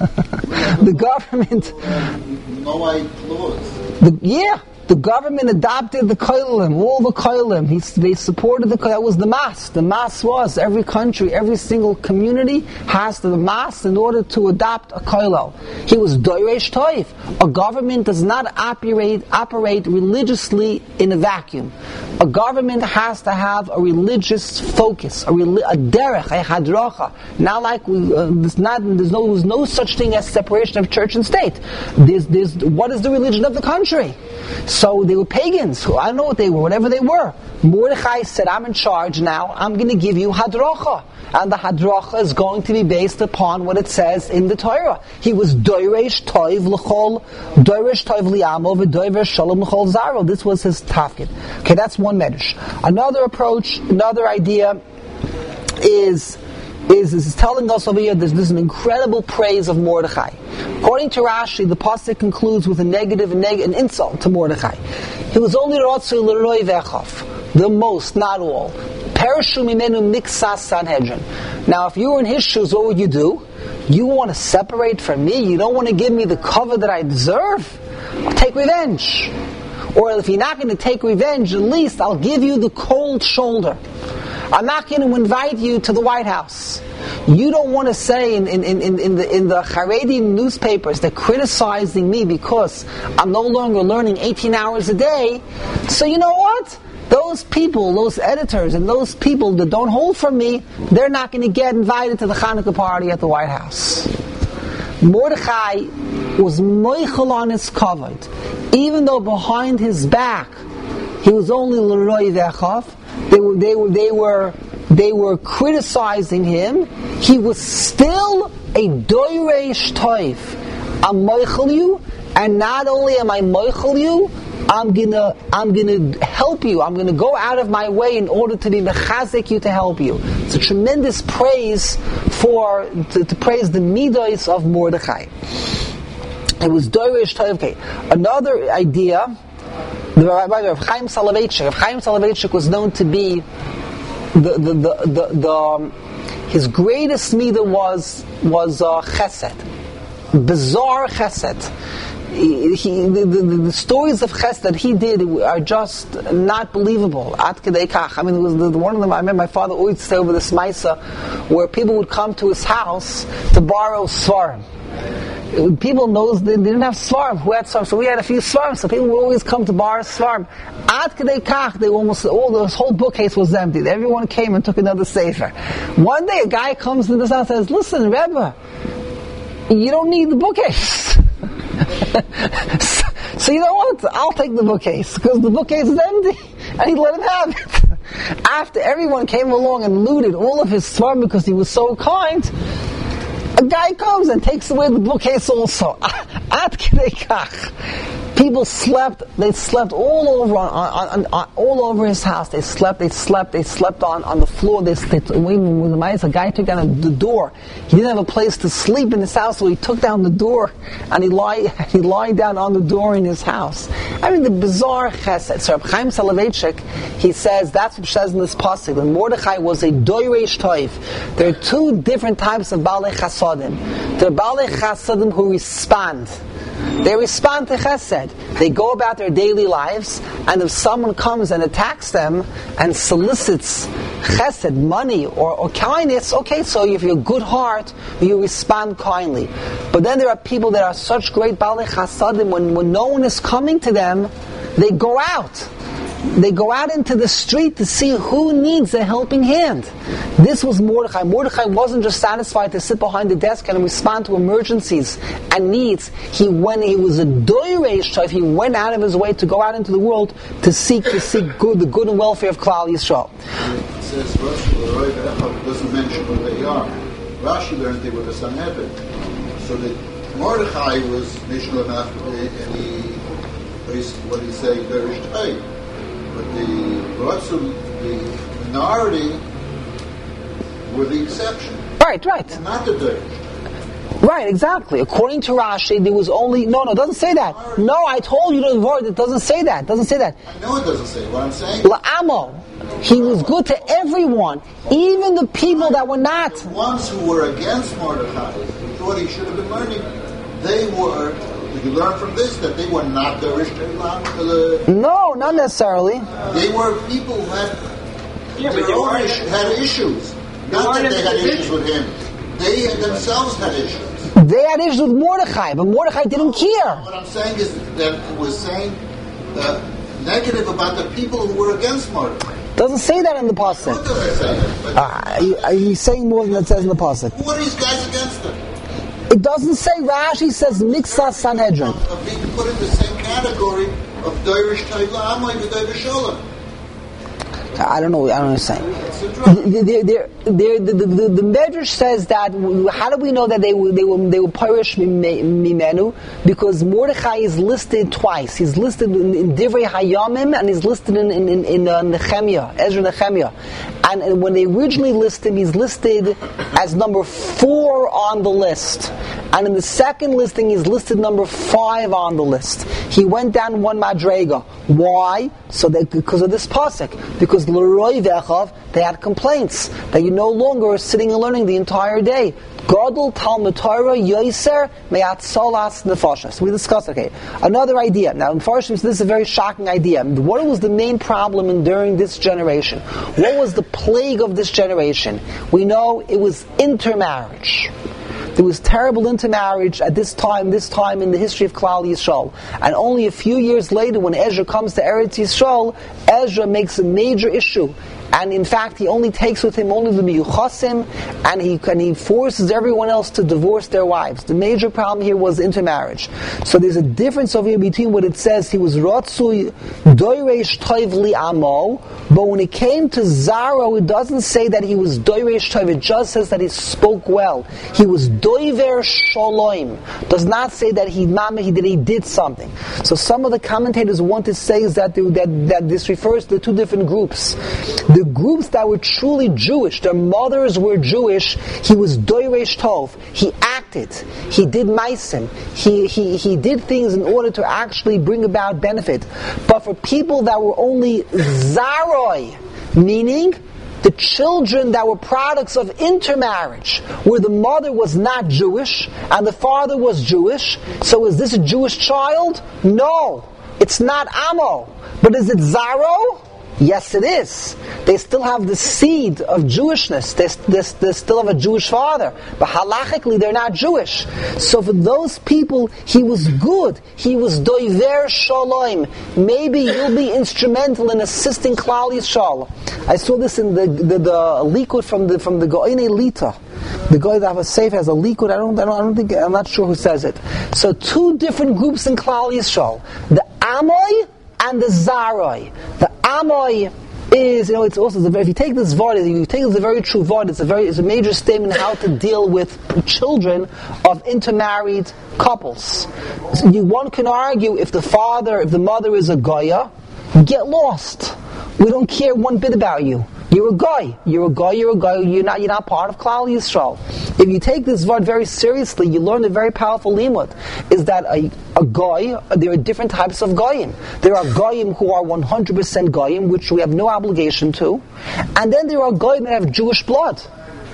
The government... The, yeah. The government adopted the koilim, all the koilim. He, they supported the koilim. That was the mas. The mas was every country, every single community has the mas in order to adopt a koilel. He was doiresh toiv. A government does not operate operate religiously in a vacuum. A government has to have a religious focus, a, a derech, a hadracha. Not like we, uh, there's not there's no there's no such thing as separation of church and state. There's there's what is the religion of the country? So they were pagans. I don't know what they were, whatever they were. Mordechai said, I'm in charge now. I'm going to give you hadracha. And the hadracha is going to be based upon what it says in the Torah. He was doiresh toiv l'chol, doiresh toiv li'amo, v'doiresh shalom l'chol zaro. This was his tafkid. Okay, that's one medrash. Another approach, another idea is... Is, is telling us over here there's, there's an incredible praise of Mordechai. According to Rashi, the pasuk concludes with a negative, neg- an insult to Mordechai. He was only Rotzu l'roi v'echav, the most, not all. Perishu mimenu miksas Sanhedrin. Now, if you were in his shoes, what would you do? You want to separate from me? You don't want to give me the cover that I deserve? I'll take revenge. Or if you're not going to take revenge, at least I'll give you the cold shoulder. I'm not going to invite you to the White House. You don't want to say in, in, in, in the in the Haredi newspapers they're criticizing me because I'm no longer learning eighteen hours a day. So you know what? Those people, those editors, and those people that don't hold from me, they're not going to get invited to the Hanukkah party at the White House. Mordechai was moichel on his covered, even though behind his back he was only l'roi v'echav. They were, they were, they were, they were criticizing him, he was still a doiresh toif. I'm moichel you, and not only am I moichel you, I'm gonna, I'm gonna help you. I'm gonna go out of my way in order to be mechazik you, to help you. It's a tremendous praise for to, to praise the midos of Mordechai. It was doirish toiv. Okay, another idea. The Rabbi Rav Chaim Soloveitchik. Rav Chaim Soloveitchik was known to be the the the, the, the um, his greatest midah was was uh, chesed, bizarre chesed. He, he, the, the, the stories of Ches that he did are just not believable. At kedei kach. I mean, it was the, the one of them. I remember my father always stay over this Maisa, where people would come to his house to borrow svarim. People knows they didn't have svarim. Who had svarim? So we had a few svarim. So people would always come to borrow svarim. At kedei kach, they almost all this whole bookcase was emptied. Everyone came and took another sefer. One day, a guy comes to this house and says, "Listen, Rebbe, you don't need the bookcase." so, so you know what? I'll take the bookcase because the bookcase is empty, and he let him have it. After everyone came along and looted all of his svarim because he was so kind, a guy comes and takes away the bookcase also. At kedei kach. People slept. They slept all over on, on, on, on all over his house. They slept. They slept. They slept on, on the floor. They slept. Even with the mice, a guy took down the door. He didn't have a place to sleep in his house, so he took down the door and he lie he lied down on the door in his house. I mean, the bizarre chesed. So Reb Chaim Soloveitchik, he says that's what says in this pasuk. When Mordechai was a doiresh toif, there are two different types of balei chasadim. There are balei chasadim who respond. They respond to chesed. They go about their daily lives, and if someone comes and attacks them and solicits chesed, money or, or kindness, okay, so if you're a good heart, you respond kindly. But then there are people that are such great balei chasadim, when, when no one is coming to them, they go out. They go out into the street to see who needs a helping hand. This was Mordechai. Mordechai wasn't just satisfied to sit behind the desk and respond to emergencies and needs. He went. He was a doiresh toif. He went out of his way to go out into the world to seek to seek good, the good and welfare of Klal Yisrael. It says Rashi doesn't mention who they are. Rashi learned they were the Sanhedrin, so that Mordechai was nishla enough, and he basically what he say doiresh toif. But the Ratzum, the minority, were the exception. Right, right. Not the Derish. Right, exactly. According to Rashi, there was only... No, no, it doesn't say that. No, I told you the word. It doesn't say that. It doesn't say that. I know it doesn't say what I'm saying. La'amo. He was good to everyone, even the people that were not. The ones who were against Mordechai, who thought he should have been learning, they were... Did you learn from this that they were not the Rish Teilam? No, not necessarily. They were people who had Yeah, their but own they issues, had issues. Not that they had issues with him. They themselves had issues. They had issues with Mordechai, but Mordechai didn't care. What I'm saying is that it was saying uh, negative about the people who were against Mordechai. Doesn't say that in the pasuk. What does it say? But Uh, are, you, are you saying more than it says in the pasuk? who are these guys against them? It doesn't say. Rashi says Mixas Sanhedrin. Of being put in the same category of Doirish Taila Amoy with Doirish Sholem. I don't know. I don't understand. It's a drug. The, the, the, the, the, the, the Medrash says that. How do we know that they were they were they were Parish Mimenu? Because Mordechai is listed twice. He's listed in, in Divrei Hayamim and he's listed in in, in, in uh, Nehemiah, Ezra Nehemiah. And, and when they originally list him, he's listed as number four on the list. And in the second listing, he's listed number five on the list. He went down one madrega. Why? So that because of this pasuk. Because l'roi vechav, they had complaints that you no longer are sitting and learning the entire day. Gadol Talmud Torah Yoser Me'at Solas Nefashas. We discussed. Okay, another idea. Now, in Farshim, this is a very shocking idea. What was the main problem in, during this generation? What was the plague of this generation? We know it was intermarriage. There was terrible intermarriage at this time, this time in the history of Klal Yisrael. And only a few years later, when Ezra comes to Eretz Yisrael, Ezra makes a major issue. and in fact he only takes with him only the miyuchasim, and he and he forces everyone else to divorce their wives. The major problem here was intermarriage. So there's a difference over here between what it says he was Ratzui Doiresh Toiv Li Amo, but when it came to Zaro, it doesn't say that he was Doiresh Toiv, it just says that he spoke well. He was Doiver Shalom. Does not say that he mama he did he did something. So some of the commentators want to say is that, they, that that this refers to two different groups. The groups that were truly Jewish, their mothers were Jewish, he was Doiresh Tov. He acted. He did maisim. He, he, he did things in order to actually bring about benefit. But for people that were only Zaroi, meaning the children that were products of intermarriage, where the mother was not Jewish and the father was Jewish, so is this a Jewish child? No, it's not Amo. But is it Zaro? Yes, it is. They still have the seed of Jewishness. They, they, they still have a Jewish father. But halachically, they're not Jewish. So for those people, he was good. He was doiver shalom. Maybe you'll be instrumental in assisting Klal Yisrael. I saw this in the the, the likud from the from the Goine Lita. The guy that was safe has a likud. I don't, I don't, I don't think. I'm not sure who says it. So two different groups in Klal Yisrael: the Amoy and the Zaroi. The Amoy is, you know, it's also, if you take this vod, you take it as a very true vod, it's a very, it's a major statement how to deal with children of intermarried couples. So you, one can argue if the father, if the mother is a Goya, get lost. We don't care one bit about you. You're a guy. You're a guy. You're a guy. You're not. You're not part of Klal Yisrael. If you take this word very seriously, you learn a very powerful limud. Is that a a guy? There are different types of goyim. There are goyim who are one hundred percent goyim, which we have no obligation to, and then there are goyim that have Jewish blood.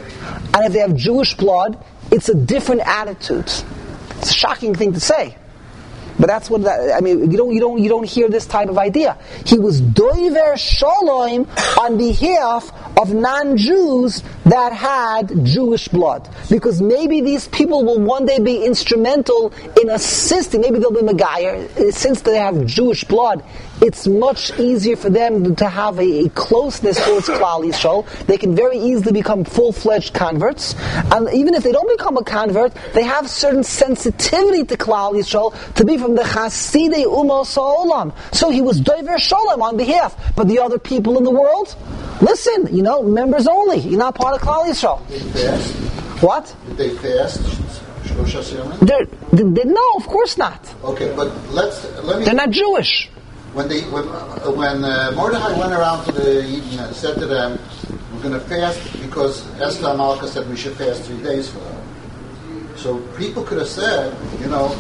And if they have Jewish blood, it's a different attitude. It's a shocking thing to say. But that's what that, I mean. You don't, you don't, you don't hear this type of idea. He was doiver shalom on behalf of non-Jews that had Jewish blood, because maybe these people will one day be instrumental in assisting. Maybe they'll be Megayer, since they have Jewish blood. It's much easier for them to have a, a closeness towards Klal Yisrael. They can very easily become full-fledged converts, and even if they don't become a convert, they have certain sensitivity to Klal Yisrael to be from the Chasidei Umos Ha'olam. So he was doiver shalom on behalf, but the other people in the world, listen, you know, members only. You're not part of Klal Yisrael. Did they fast? What? Did they fast? They're, they, they, no, of course not. Okay, but let's let me. They're not Jewish. When they when uh, when uh, Mordechai went around to the Eden and said to them, "We're going to fast because Esther Malka said we should fast three days for her." So people could have said, you know,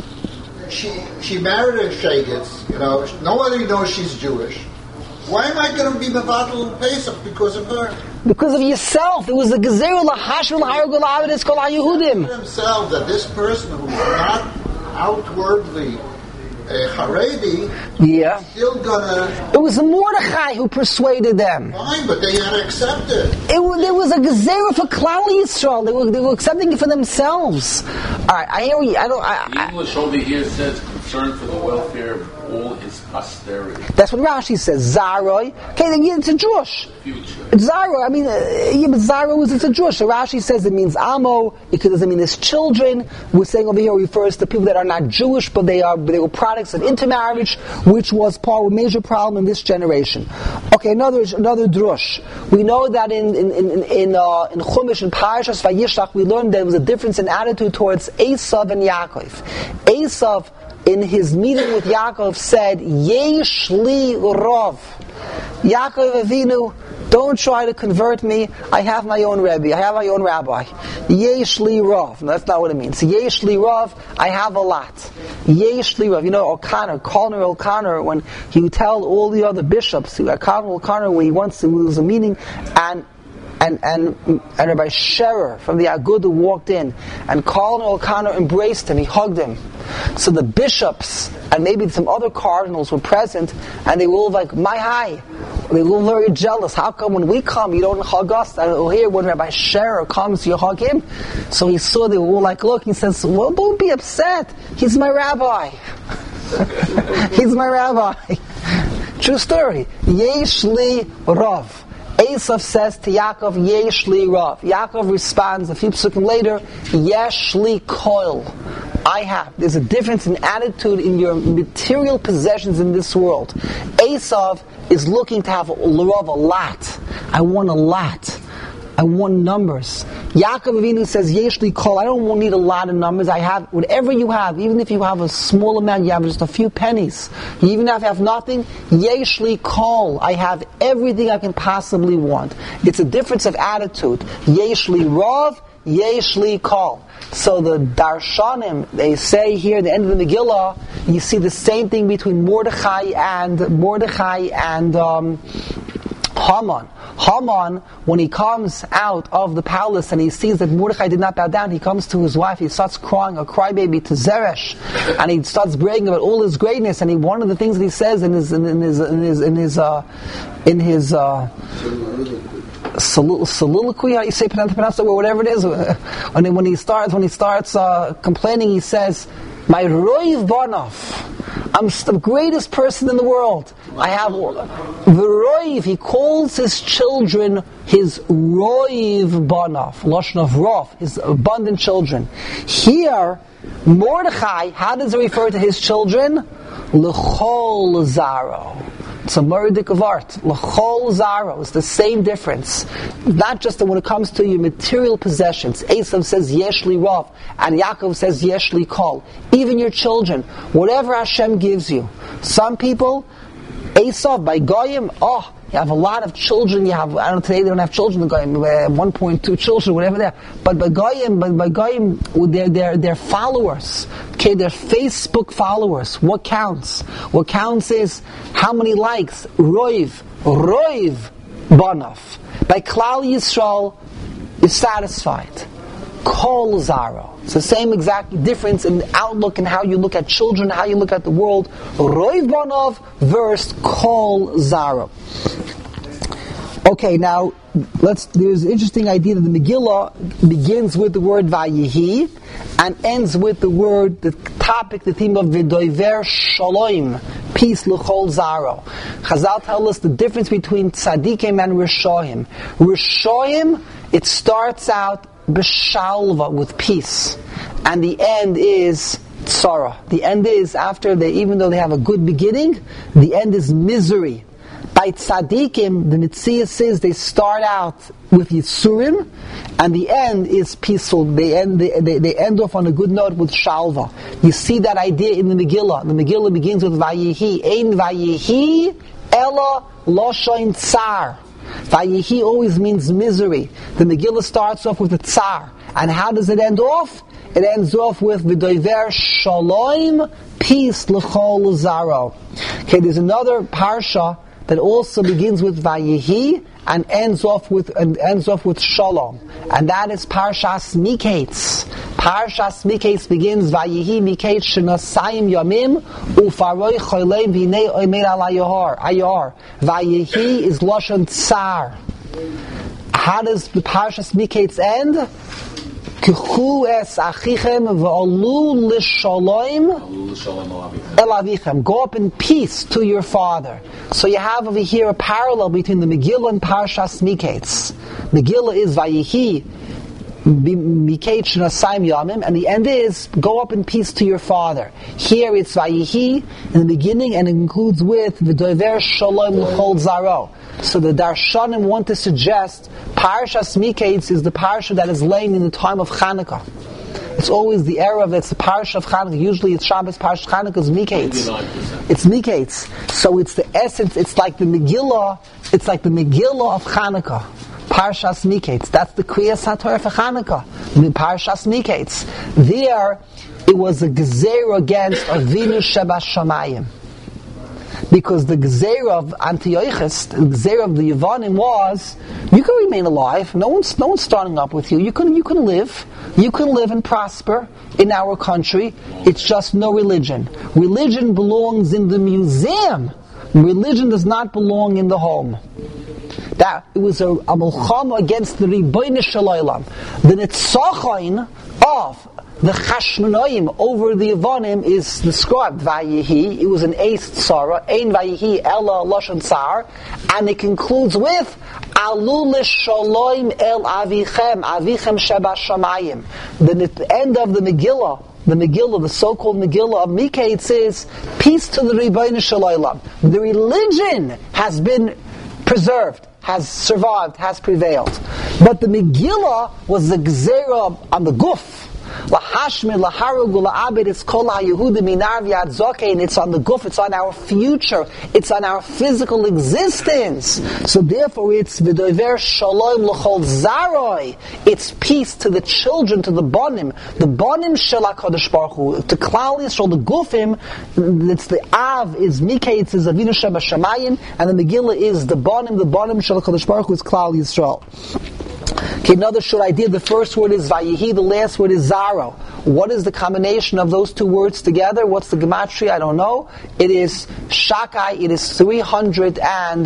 she she married a Shagitz, you know, nobody knows she's Jewish. Why am I going to be Mevatel Pesach because of her? Because of yourself. It was the Gezeru Lahashul Hargul Avedis Kol HaYehudim. Himself that this person who's not outwardly a Haredi, yeah, still gonna. It was Mordechai who persuaded them. Fine, but they had to accept it. It was, there was a Gezerah for Klal Yisrael. They were, they were accepting it for themselves. All right, I hear you. I don't. I, the English over here says concern for the welfare of all his posterity. That's what Rashi says. Zaroi. Okay, then it's a Jewish. Future. It's Zaro. I mean, uh, yeah, but Zaro is it's a Jewish. So Rashi says it means Amo. It doesn't mean his children. We're saying over here refers to people that are not Jewish, but they are they were products of intermarriage, which was part of a major problem in this generation. Okay, another another drush. We know that in in in in, uh, in Chumash and Parashas Vayishlach we learned there was a difference in attitude towards Esav and Yaakov. Esav, in his meeting with Yaakov, said, Yesh li Rav. Yaakov Avinu, don't try to convert me. I have my own Rebbe. I have my own rabbi. Yesh li Rav. No, that's not what it means. Yesh li Rav, I have a lot. Yesh li Rav. You know, O'Connor, Connor O'Connor, when he would tell all the other bishops, Connor O'Connor, when he wants to, there was a meeting, and And and and Rabbi Scherer from the Aguda walked in, and Cardinal O'Connor embraced him. He hugged him. So the bishops and maybe some other cardinals were present, and they were all like, "My hi." They were all very jealous. How come when we come, you don't hug us? And here, when Rabbi Scherer comes, you hug him. So he saw they were all like, "Look," he says, "Well, don't be upset. He's my rabbi. He's my rabbi." True story. Yesh li Rav. Esav says to Yaakov, Yesh li Rav. Yaakov responds a few psukim later, Yesh li Koil. I have. There's a difference in attitude in your material possessions in this world. Esav is looking to have L'Rav a lot. I want a lot. I want numbers. Yaakov Avinu says, Yesh li Kol. I don't need a lot of numbers. I have whatever you have. Even if you have a small amount, you have just a few pennies. Even if you have nothing, Yesh li Kol. I have everything I can possibly want. It's a difference of attitude. Yesh li Rav, Yesh li Kol. So the Darshanim, they say here at the end of the Megillah, you see the same thing between Mordechai and Mordechai and um, Haman. Haman, when he comes out of the palace and he sees that Mordechai did not bow down, he comes to his wife, he starts crying, a crybaby to Zeresh, and he starts bragging about all his greatness. And he, one of the things that he says in his in, in his in his in his uh, in his uh, soliloquy, how you say pronounce it, or whatever it is, when he, when he starts when he starts uh, complaining, he says, "My roiv banaf, I'm the greatest person in the world. I have the roiv." He calls his children his roiv banaf, lashon of rof, his abundant children. Here, Mordechai, how does he refer to his children? L'chol zaro. It's a murdik of art. L'chol zaro is the same difference. Not just that when it comes to your material possessions. Esav says yesh li rav, and Yaakov says yesh li kol. Even your children, whatever Hashem gives you. Some people, Esav by Goyim, oh, you have a lot of children. You have, I don't know, today they don't have children. Goyim, one point two children, whatever they are. But by Goyim, by, by Goyim, they're, they're, they're followers. Okay, they're Facebook followers. What counts? What counts is how many likes. Roiv, Roiv, Banaf. By Klal Yisrael, you're satisfied. Kol Zaro. It's the same exact difference in the outlook and how you look at children, how you look at the world. Roiv Banaf versus Kol Zaro. Okay, now let's. There's an interesting idea that the Megillah begins with the word Vayihi and ends with the word, the topic, the theme of V'doiver Shalom, peace l'chol zaro. Chazal tell us the difference between tzaddikim and rishoyim. Rishoyim, it starts out b'shalva, with peace, and the end is tzara. The end is, after they, even though they have a good beginning, the end is misery. By tzaddikim, the Mitzvah says they start out with Yisurim, and the end is peaceful. They end they, they, they end off on a good note with Shalva. You see that idea in the Megillah. The Megillah begins with Vayihi. Ein Vayihi Ela Loshoin Tsar. Vayihi always means misery. The Megillah starts off with a Tsar. And how does it end off? It ends off with V'doiver Shalom, peace l'chol zaro. Okay, there's another parsha that also begins with Vayihi and ends off with and ends off with Shalom, and that is Parshas Miketz. Parshas Miketz begins Vayihi Miketz Shenasayim Yamim Ufaroi Choleim B'nei Omer Al Ayar. Ayar. Vayihi is Lashon Tsar. How does the Parshas Miketz end? Kichu es achichem v'olu l'shalom el avichem. Go up in peace to your father. So you have over here a parallel between the Megillah and Parshas Miketz. Megillah is Vayihi Miketz Shenasayim Yamim, and the end is go up in peace to your father. Here it's Vayihi in the beginning, and it concludes with V'doiver Shalom l'chol zaro. So the Darshanim want to suggest Parshas Miketz is the parsha that is laying in the time of Chanukah. It's always the era that's the parsha of Chanukah. Usually it's Shabbos, Parshas Chanukah is Miketz. It's Miketz. So it's the essence, it's like the Megillah, it's like the Megillah of Chanukah. Parshas Miketz. That's the Kriyas HaTorah for Chanukah. Parshas Miketz. There, it was a Gezer against Avinu Sheba Shamayim. Because the Gezer of Antiochus, the Gezer of the Yevanim was, you can remain alive. No one's no one's starting up with you. You can you can live. You can live and prosper in our country. It's just no religion. Religion belongs in the museum. Religion does not belong in the home. That it was a, a milchama against the Ribono Shel Olam. The Nitzachain of the Chashmonaim over the Yevanim is described Vayihi. It was an Eis Tzara, Ein Vayihi Ela Lashon Tsar, and it concludes with Alu l'shalom el avichem, avichem sheba shamayim. Then at the end of the Megillah, the Megillah, the so-called Megillah of Mikei, it says, peace to the Ribono Shel Olam. The religion has been preserved, has survived, has prevailed. But the Megillah was the Gzera on the Guf. Lahashmir, laharug, la'abed, it's kol ha'yehudim minar v'yad zokeh, and it's on the Guf, it's on our future, it's on our physical existence. So therefore it's v'dover shalom l'chol zaroi, it's peace to the children, to the bonim, the bonim shel HaKadosh Baruch Hu, to Klal Yisrael, the Gufim, it's the Av, is Mikei, it's the Avinu Sheba Shamayim, and the Megillah is the bonim, the bonim shel HaKadosh Baruch Hu is Klal Yisrael. Okay, another short idea. The first word is Vayihi, the last word is Zaro. What is the combination of those two words together? What's the gematria? I don't know. It is Shakai, it is three hundred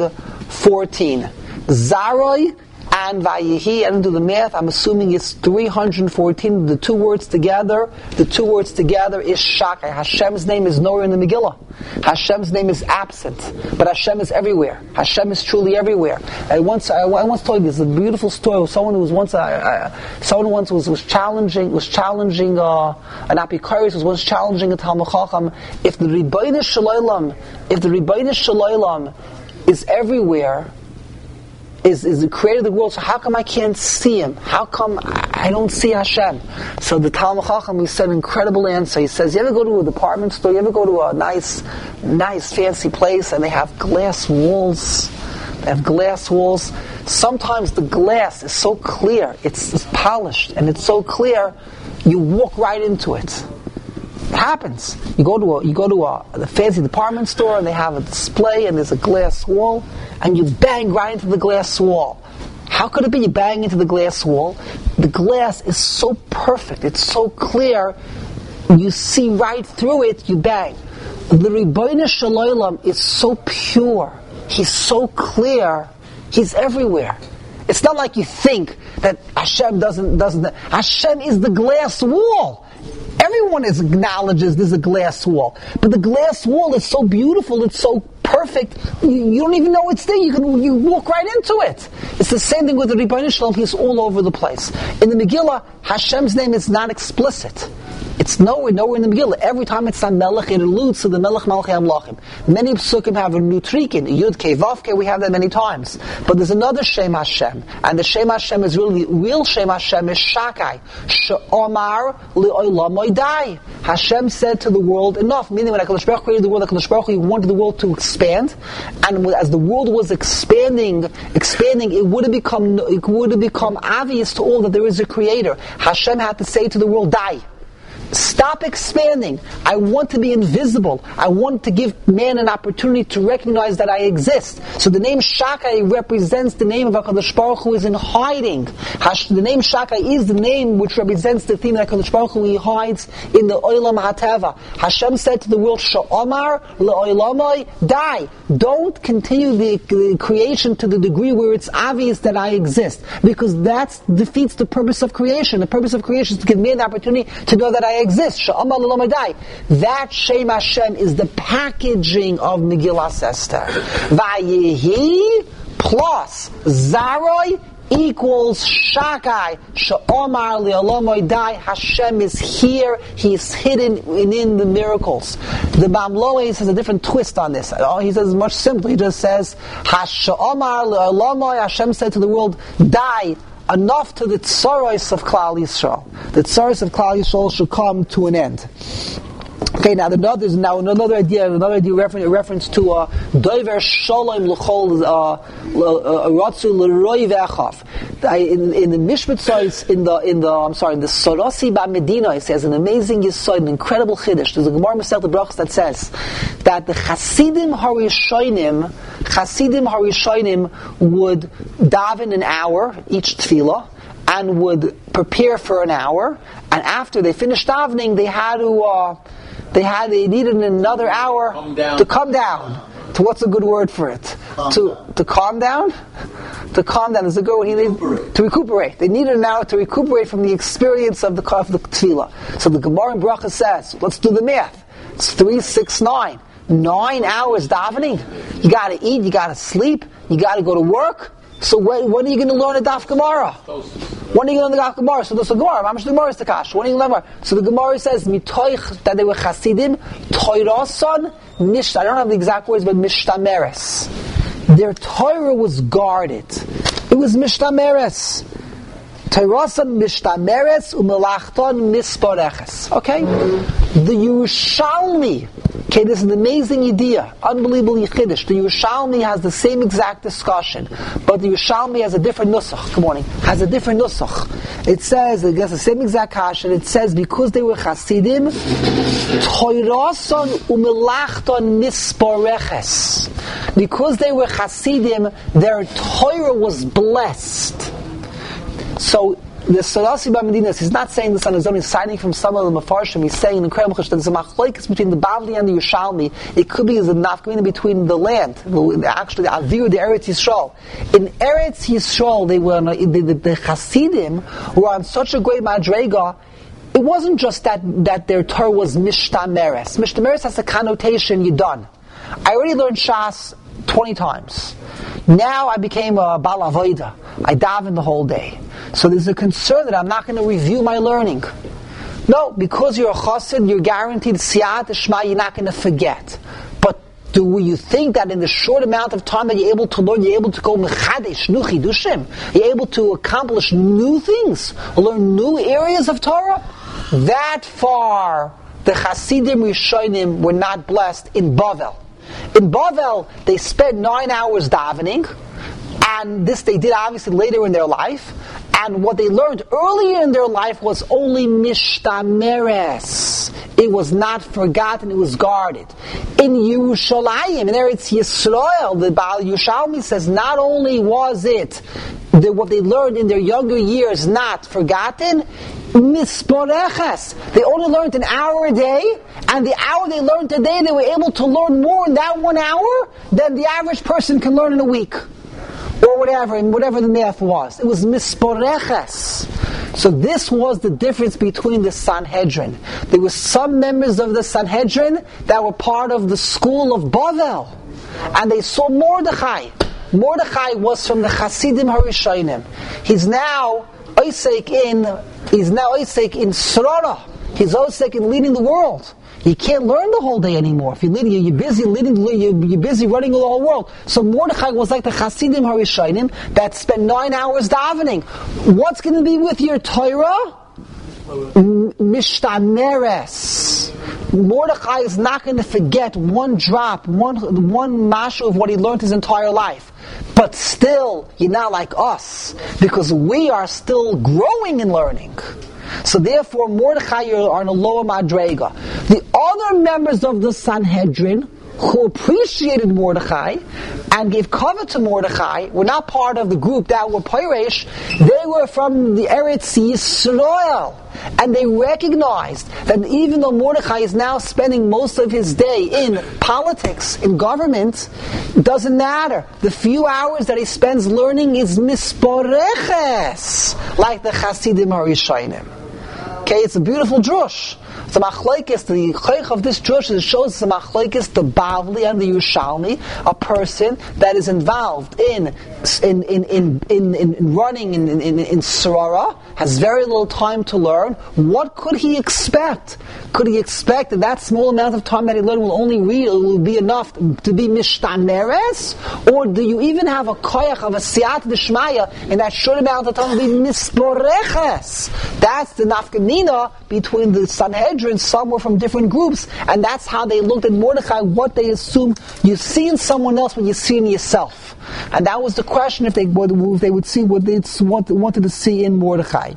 fourteen. Zaroi and Vayihi, I don't do the math, I'm assuming it's three hundred fourteen. The two words together, the two words together is Shakai. Hashem's name is nowhere in the Megillah. Hashem's name is absent, but Hashem is everywhere. Hashem is truly everywhere. I once, I, I once told you this is a beautiful story of someone who was once, uh, someone once was, was challenging, was challenging uh, an Apikoros was once challenging a Talmud Chacham. If the Ribono Shel Olam, if the Ribono Shel Olam is everywhere, Is, is the creator of the world, so how come I can't see him? How come I don't see Hashem? So the Talmud Chacham, he said an incredible answer. He says, you ever go to a department store, you ever go to a nice, nice fancy place and they have glass walls? They have glass walls. Sometimes the glass is so clear, it's, it's polished, and it's so clear, you walk right into it. It happens. You go to a you go to a, a fancy department store and they have a display and there's a glass wall and you bang right into the glass wall. How could it be you bang into the glass wall? The glass is so perfect, it's so clear, you see right through it, you bang. The Ribono Shel Olam is so pure, he's so clear, he's everywhere. It's not like you think that Hashem doesn't doesn't Hashem is the glass wall. Everyone is, acknowledges there's a glass wall. But the glass wall is so beautiful, it's so perfect, you, you don't even know it's there. You can you walk right into it. It's the same thing with the Ribono Shel Olam. He's all over the place. In the Megillah, Hashem's name is not explicit. It's nowhere, nowhere in the Megillah. Every time it's on Melech, it alludes to the Melech Malchei Amlachim. Many psukim have a nutrikin, Yud Kei Vav Kei, we have that many times. But there's another Shem Hashem, and the Shem Hashem is really, the real Shem Hashem is Shakai. She'omar li'olam dai. Hashem said to the world, enough. Meaning when HaKadosh Baruch Hu created the world, HaKadosh Baruch Hu wanted the world to expand, and as the world was expanding, expanding, it would have become, it would have become obvious to all that there is a creator. Hashem had to say to the world, die. Stop expanding. I want to be invisible. I want to give man an opportunity to recognize that I exist. So the name Shakai represents the name of HaKadosh Baruch Hu is in hiding. The name Shakai is the name which represents the theme that HaKadosh Baruch Hu hides in the Olam HaTeva. Hashem said to the world, Sha'omar le'olamai, die. Don't continue the, the creation to the degree where it's obvious that I exist. Because that defeats the purpose of creation. The purpose of creation is to give man the opportunity to know that I exist. That Shem Hashem is the packaging of Megillas Esther. Vayehi plus Zaroi equals Shakai. She'omar li'olamai dai. Hashem is here. He is hidden in the miracles. The Bamlois has a different twist on this. He says much simpler. He just says, She'omar li'olamai. Hashem said to the world, die. Enough to the tsaros of Klal Yisrael. The tsaros of Klal Yisrael should come to an end. Okay, now there's now another idea, another idea reference, reference to Dover Shalom L'chol Ratzu L'Roi Ve'achav. In in the Mishpat in the in the I'm sorry, in the Sorasi Ba Medina, it says an amazing yesod, an incredible chiddush. There's a Gemara Masechet Brachos that says that the Chasidim Harishonim, Chasidim Harishonim would daven an hour each tefillah and would prepare for an hour, and after they finished davening, they had to. Uh, They had, they needed another hour come to come down. To what's a good word for it? Calm to down. to calm down. To calm down is a good word. Recuperate. To recuperate. They needed an hour to recuperate from the experience of the of the tefillah. So the Gemara in Bracha says, let's do the math. It's three, six, nine. Nine hours davening. You got to eat. You got to sleep. You got to go to work. So when, when are you going to learn a Daf Gemara? When are you going to learn the Daf Gemara? So there's a Gemara. How much the Gemara is the Kash? When are you going to learn? So the Gemara says, Mitoich, that they were Chasidim, Toirason, Misht, I don't have the exact words, but Mishtameres. Their Torah was guarded. It was Mishtameres. Toirason, Mishtameres, Umelachton, Mispareches. Okay? The Yerushalmi, okay, this is an amazing idea, unbelievable Yichidish. The Yerushalmi has the same exact discussion, but the Yerushalmi has a different nusach. Good morning. Has a different nusach. It says, it gets the same exact hash, and it says because they were Chasidim, Toirason umelachton mispareches. Because they were Chasidim, their Torah was blessed. So the Sarasi Bamedinas, he's not saying this on his own, he's citing from some of the Mefarshim, he's saying in Krem Chush that there's a machlokes between the Bavli and the Yerushalmi. It could be as a nafkamina between the land, the, actually the Avir, the Eretz Yisrael. In Eretz Yisrael, they were, the, the, the Chasidim were on such a great madrega. It wasn't just that, that their Torah was Mishtameres. Mishtameres has a connotation, you're done. I already learned Shas twenty times. Now I became a Bal Avoda. I daven the whole day. So there's a concern that I'm not going to review my learning. No, because you're a chassid, you're guaranteed siyat shema, you're not going to forget. But do you think that in the short amount of time that you're able to learn, you're able to go mechadesh, nu chidushim, you're able to accomplish new things, learn new areas of Torah? That far, the Hasidim Rishonim were not blessed in Bavel. In Bavel, they spent nine hours davening, and this they did obviously later in their life, and what they learned earlier in their life was only Mishtameres. It was not forgotten, it was guarded. In Yerushalayim, in Eretz Yisrael, the Baal Yerushalmi says not only was it the, what they learned in their younger years not forgotten, Misporeches. They only learned an hour a day, and the hour they learned today, they were able to learn more in that one hour than the average person can learn in a week. Or whatever, and whatever the math was. It was Misporeches. So this was the difference between the Sanhedrin. There were some members of the Sanhedrin that were part of the school of Bavel, and they saw Mordechai. Mordechai was from the Hasidim Harishonim. He's now Osek in, he's now Osek in Srara. He's Osek in leading the world. You can't learn the whole day anymore. If you're leading, you're busy leading, you're busy running the whole world. So Mordechai was like the Hasidim Harishonim that spent nine hours davening. What's going to be with your Torah? Mishtameres. Mordechai is not going to forget one drop, one one mashu of what he learned his entire life. But still, you're not like us, because we are still growing and learning. So therefore, Mordechai are in a lower madrega. The other members of the Sanhedrin who appreciated Mordechai and gave cover to Mordechai were not part of the group that were Piresh. They were from the Eretz Yisrael. And they recognized that even though Mordechai is now spending most of his day in politics, in government, it doesn't matter. The few hours that he spends learning is misporeches, like the Hasidim Harishonim. Okay, it's a beautiful drush. It's a machlokes. The chaych of this drush is shows it's a machlokes, the Bavli and the Yerushalmi, a person that is involved in in in in, in, in running in in, in, in Sarara, has very little time to learn. What could he expect? Could he expect that that small amount of time that he learned will only read will be enough to be mishtameres? Or do you even have a koyach of a siyat d'shmaya in that short amount of time to be misporeches? That's the nafkamina between the Sanhedrin. Some were from different groups, and that's how they looked at Mordechai, what they assumed you see in someone else when you see in yourself. And that was the question, if they would, if they would see what they wanted to see in Mordechai.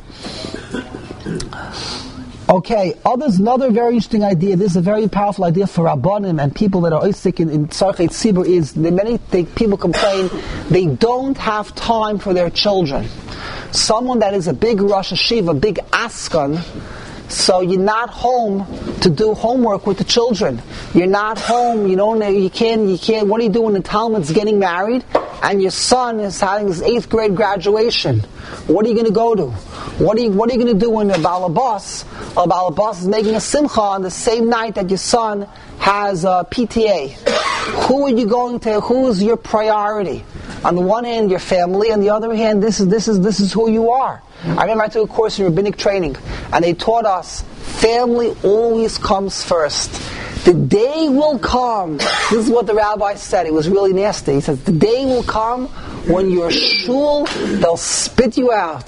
Okay, others, another very interesting idea, this is a very powerful idea for Rabbanim and people that are Oisik in, in Tzarchei Tzibur, is that many they, people complain they don't have time for their children. Someone that is a big Rosh Hashiva, big Askan, so you're not home to do homework with the children. You're not home, you don't, you can't, you can't, what do you do when the Talmud's getting married and your son is having his eighth grade graduation? What are you going to go to? What are you, what are you going to do when a balabas, a balabas is making a simcha on the same night that your son has a P T A? Who are you going to, who's your priority? On the one hand, your family. On the other hand, this is this is this is who you are. I remember I took a course in rabbinic training, and they taught us family always comes first. The day will come. This is what the rabbi said. It was really nasty. He says, the day will come when your shul, they'll spit you out.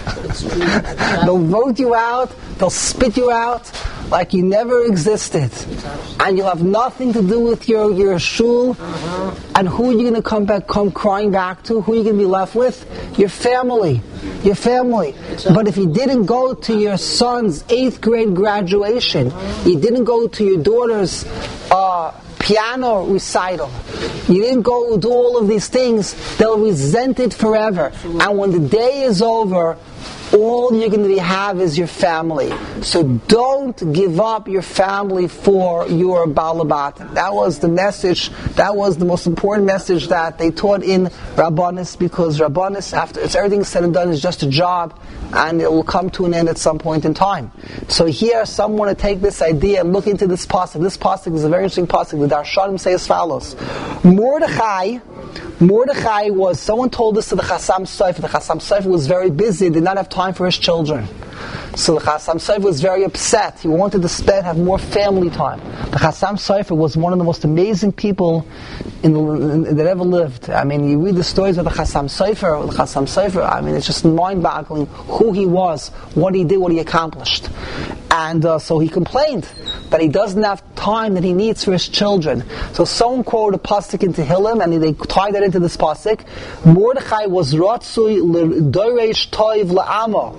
They'll vote you out. They'll spit you out like you never existed. And you'll have nothing to do with your, your shul. And who are you going to come back, come crying back to? Who are you going to be left with? Your family. Your family. But if you didn't go to your son's eighth grade graduation, you didn't go to your daughter's uh, piano recital, you didn't go do all of these things, they'll resent it forever. And when the day is over, all you're going to have is your family. So don't give up your family for your balabat. That was the message, that was the most important message that they taught in Rabbanis, because Rabbanis, after it's everything said and done, is just a job, and it will come to an end at some point in time. So here, some want to take this idea and look into this pasuk. This pasuk is a very interesting pasuk. The Darshanim say as follows: Mordechai, Mordechai was, someone told this to the Chassam Sofer. The Chassam Sofer was very busy, did not have time for his children. So the Chassam Sofer was very upset. He wanted to spend, have more family time. The Chassam Sofer was one of the most amazing people in the, in, that ever lived. I mean, you read the stories of the Chassam Sofer, the Chassam Sofer, I mean, it's just mind-boggling who he was, what he did, what he accomplished. And uh, so he complained that he doesn't have time that he needs for his children. So someone quoted a pasuk in Tehillim, and they tied that into this pasuk. Mordechai was ratzui l'doresh toiv la'amo.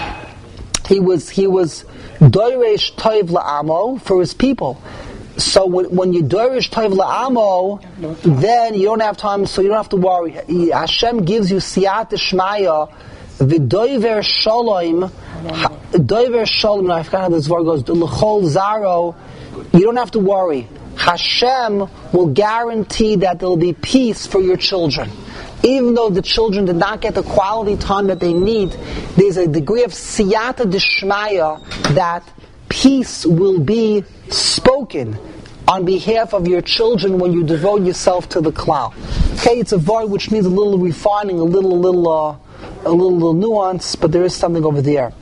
He was he was doresh toiv la'amo for his people. So when, when you doresh toiv la'amo, then you don't have time, so you don't have to worry. Hashem gives you siyat d'shmaya, v'doiver shalom, doiver shalom, I forgot how this word goes, l'chol zaro, you don't have to worry. Hashem will guarantee that there will be peace for your children. Even though the children did not get the quality time that they need, there's a degree of siyata d'shmaya that peace will be spoken on behalf of your children when you devote yourself to the klal. Okay, it's a word which needs a little refining, a little, a little, uh, a little, little nuance, but there is something over there.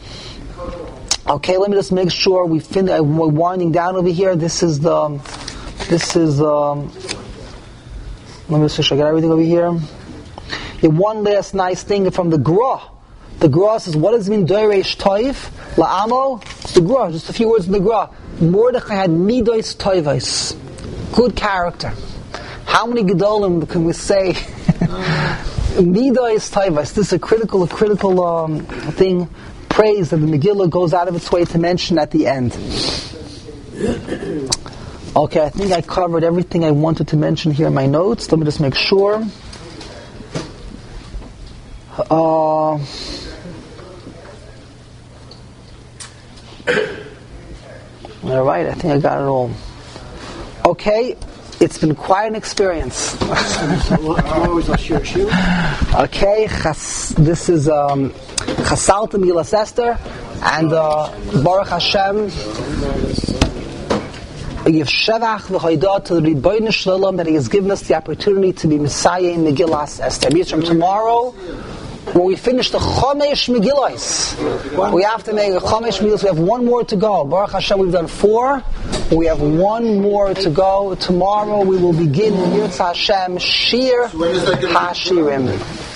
Okay, let me just make sure we fin- uh, we're winding down over here. This is the, this is, um, let me just make sure I got everything over here. Yeah, one last nice thing from the Gra. The Gra says, what does it mean, Doresh Toiv? La'amo? The Gra, just a few words in the Gra. Mordechai had Midos Toivos. Good character. How many Gedolim can we say? Midos Toivos. This is a critical, a critical um, thing, praise that the Megillah goes out of its way to mention at the end. Okay, I think I covered everything I wanted to mention here in my notes. Let me just make sure. Uh, all right, I think I got it all. Okay, it's been quite an experience. Okay, chas, this is um, Chasalta Milas Esther, and uh, Baruch Hashem. Give Shevach v'Hodah to the Rebbeinu Shalom that He has given us the opportunity to be Messiah in Megillas Esther. From tomorrow, when we finish the Chomesh Megillos, we have to make a Chomesh Megillos. We have one more to go. Baruch Hashem, we've done four. We have one more to go. Tomorrow we will begin Yirtzeh Hashem Shir HaShirim.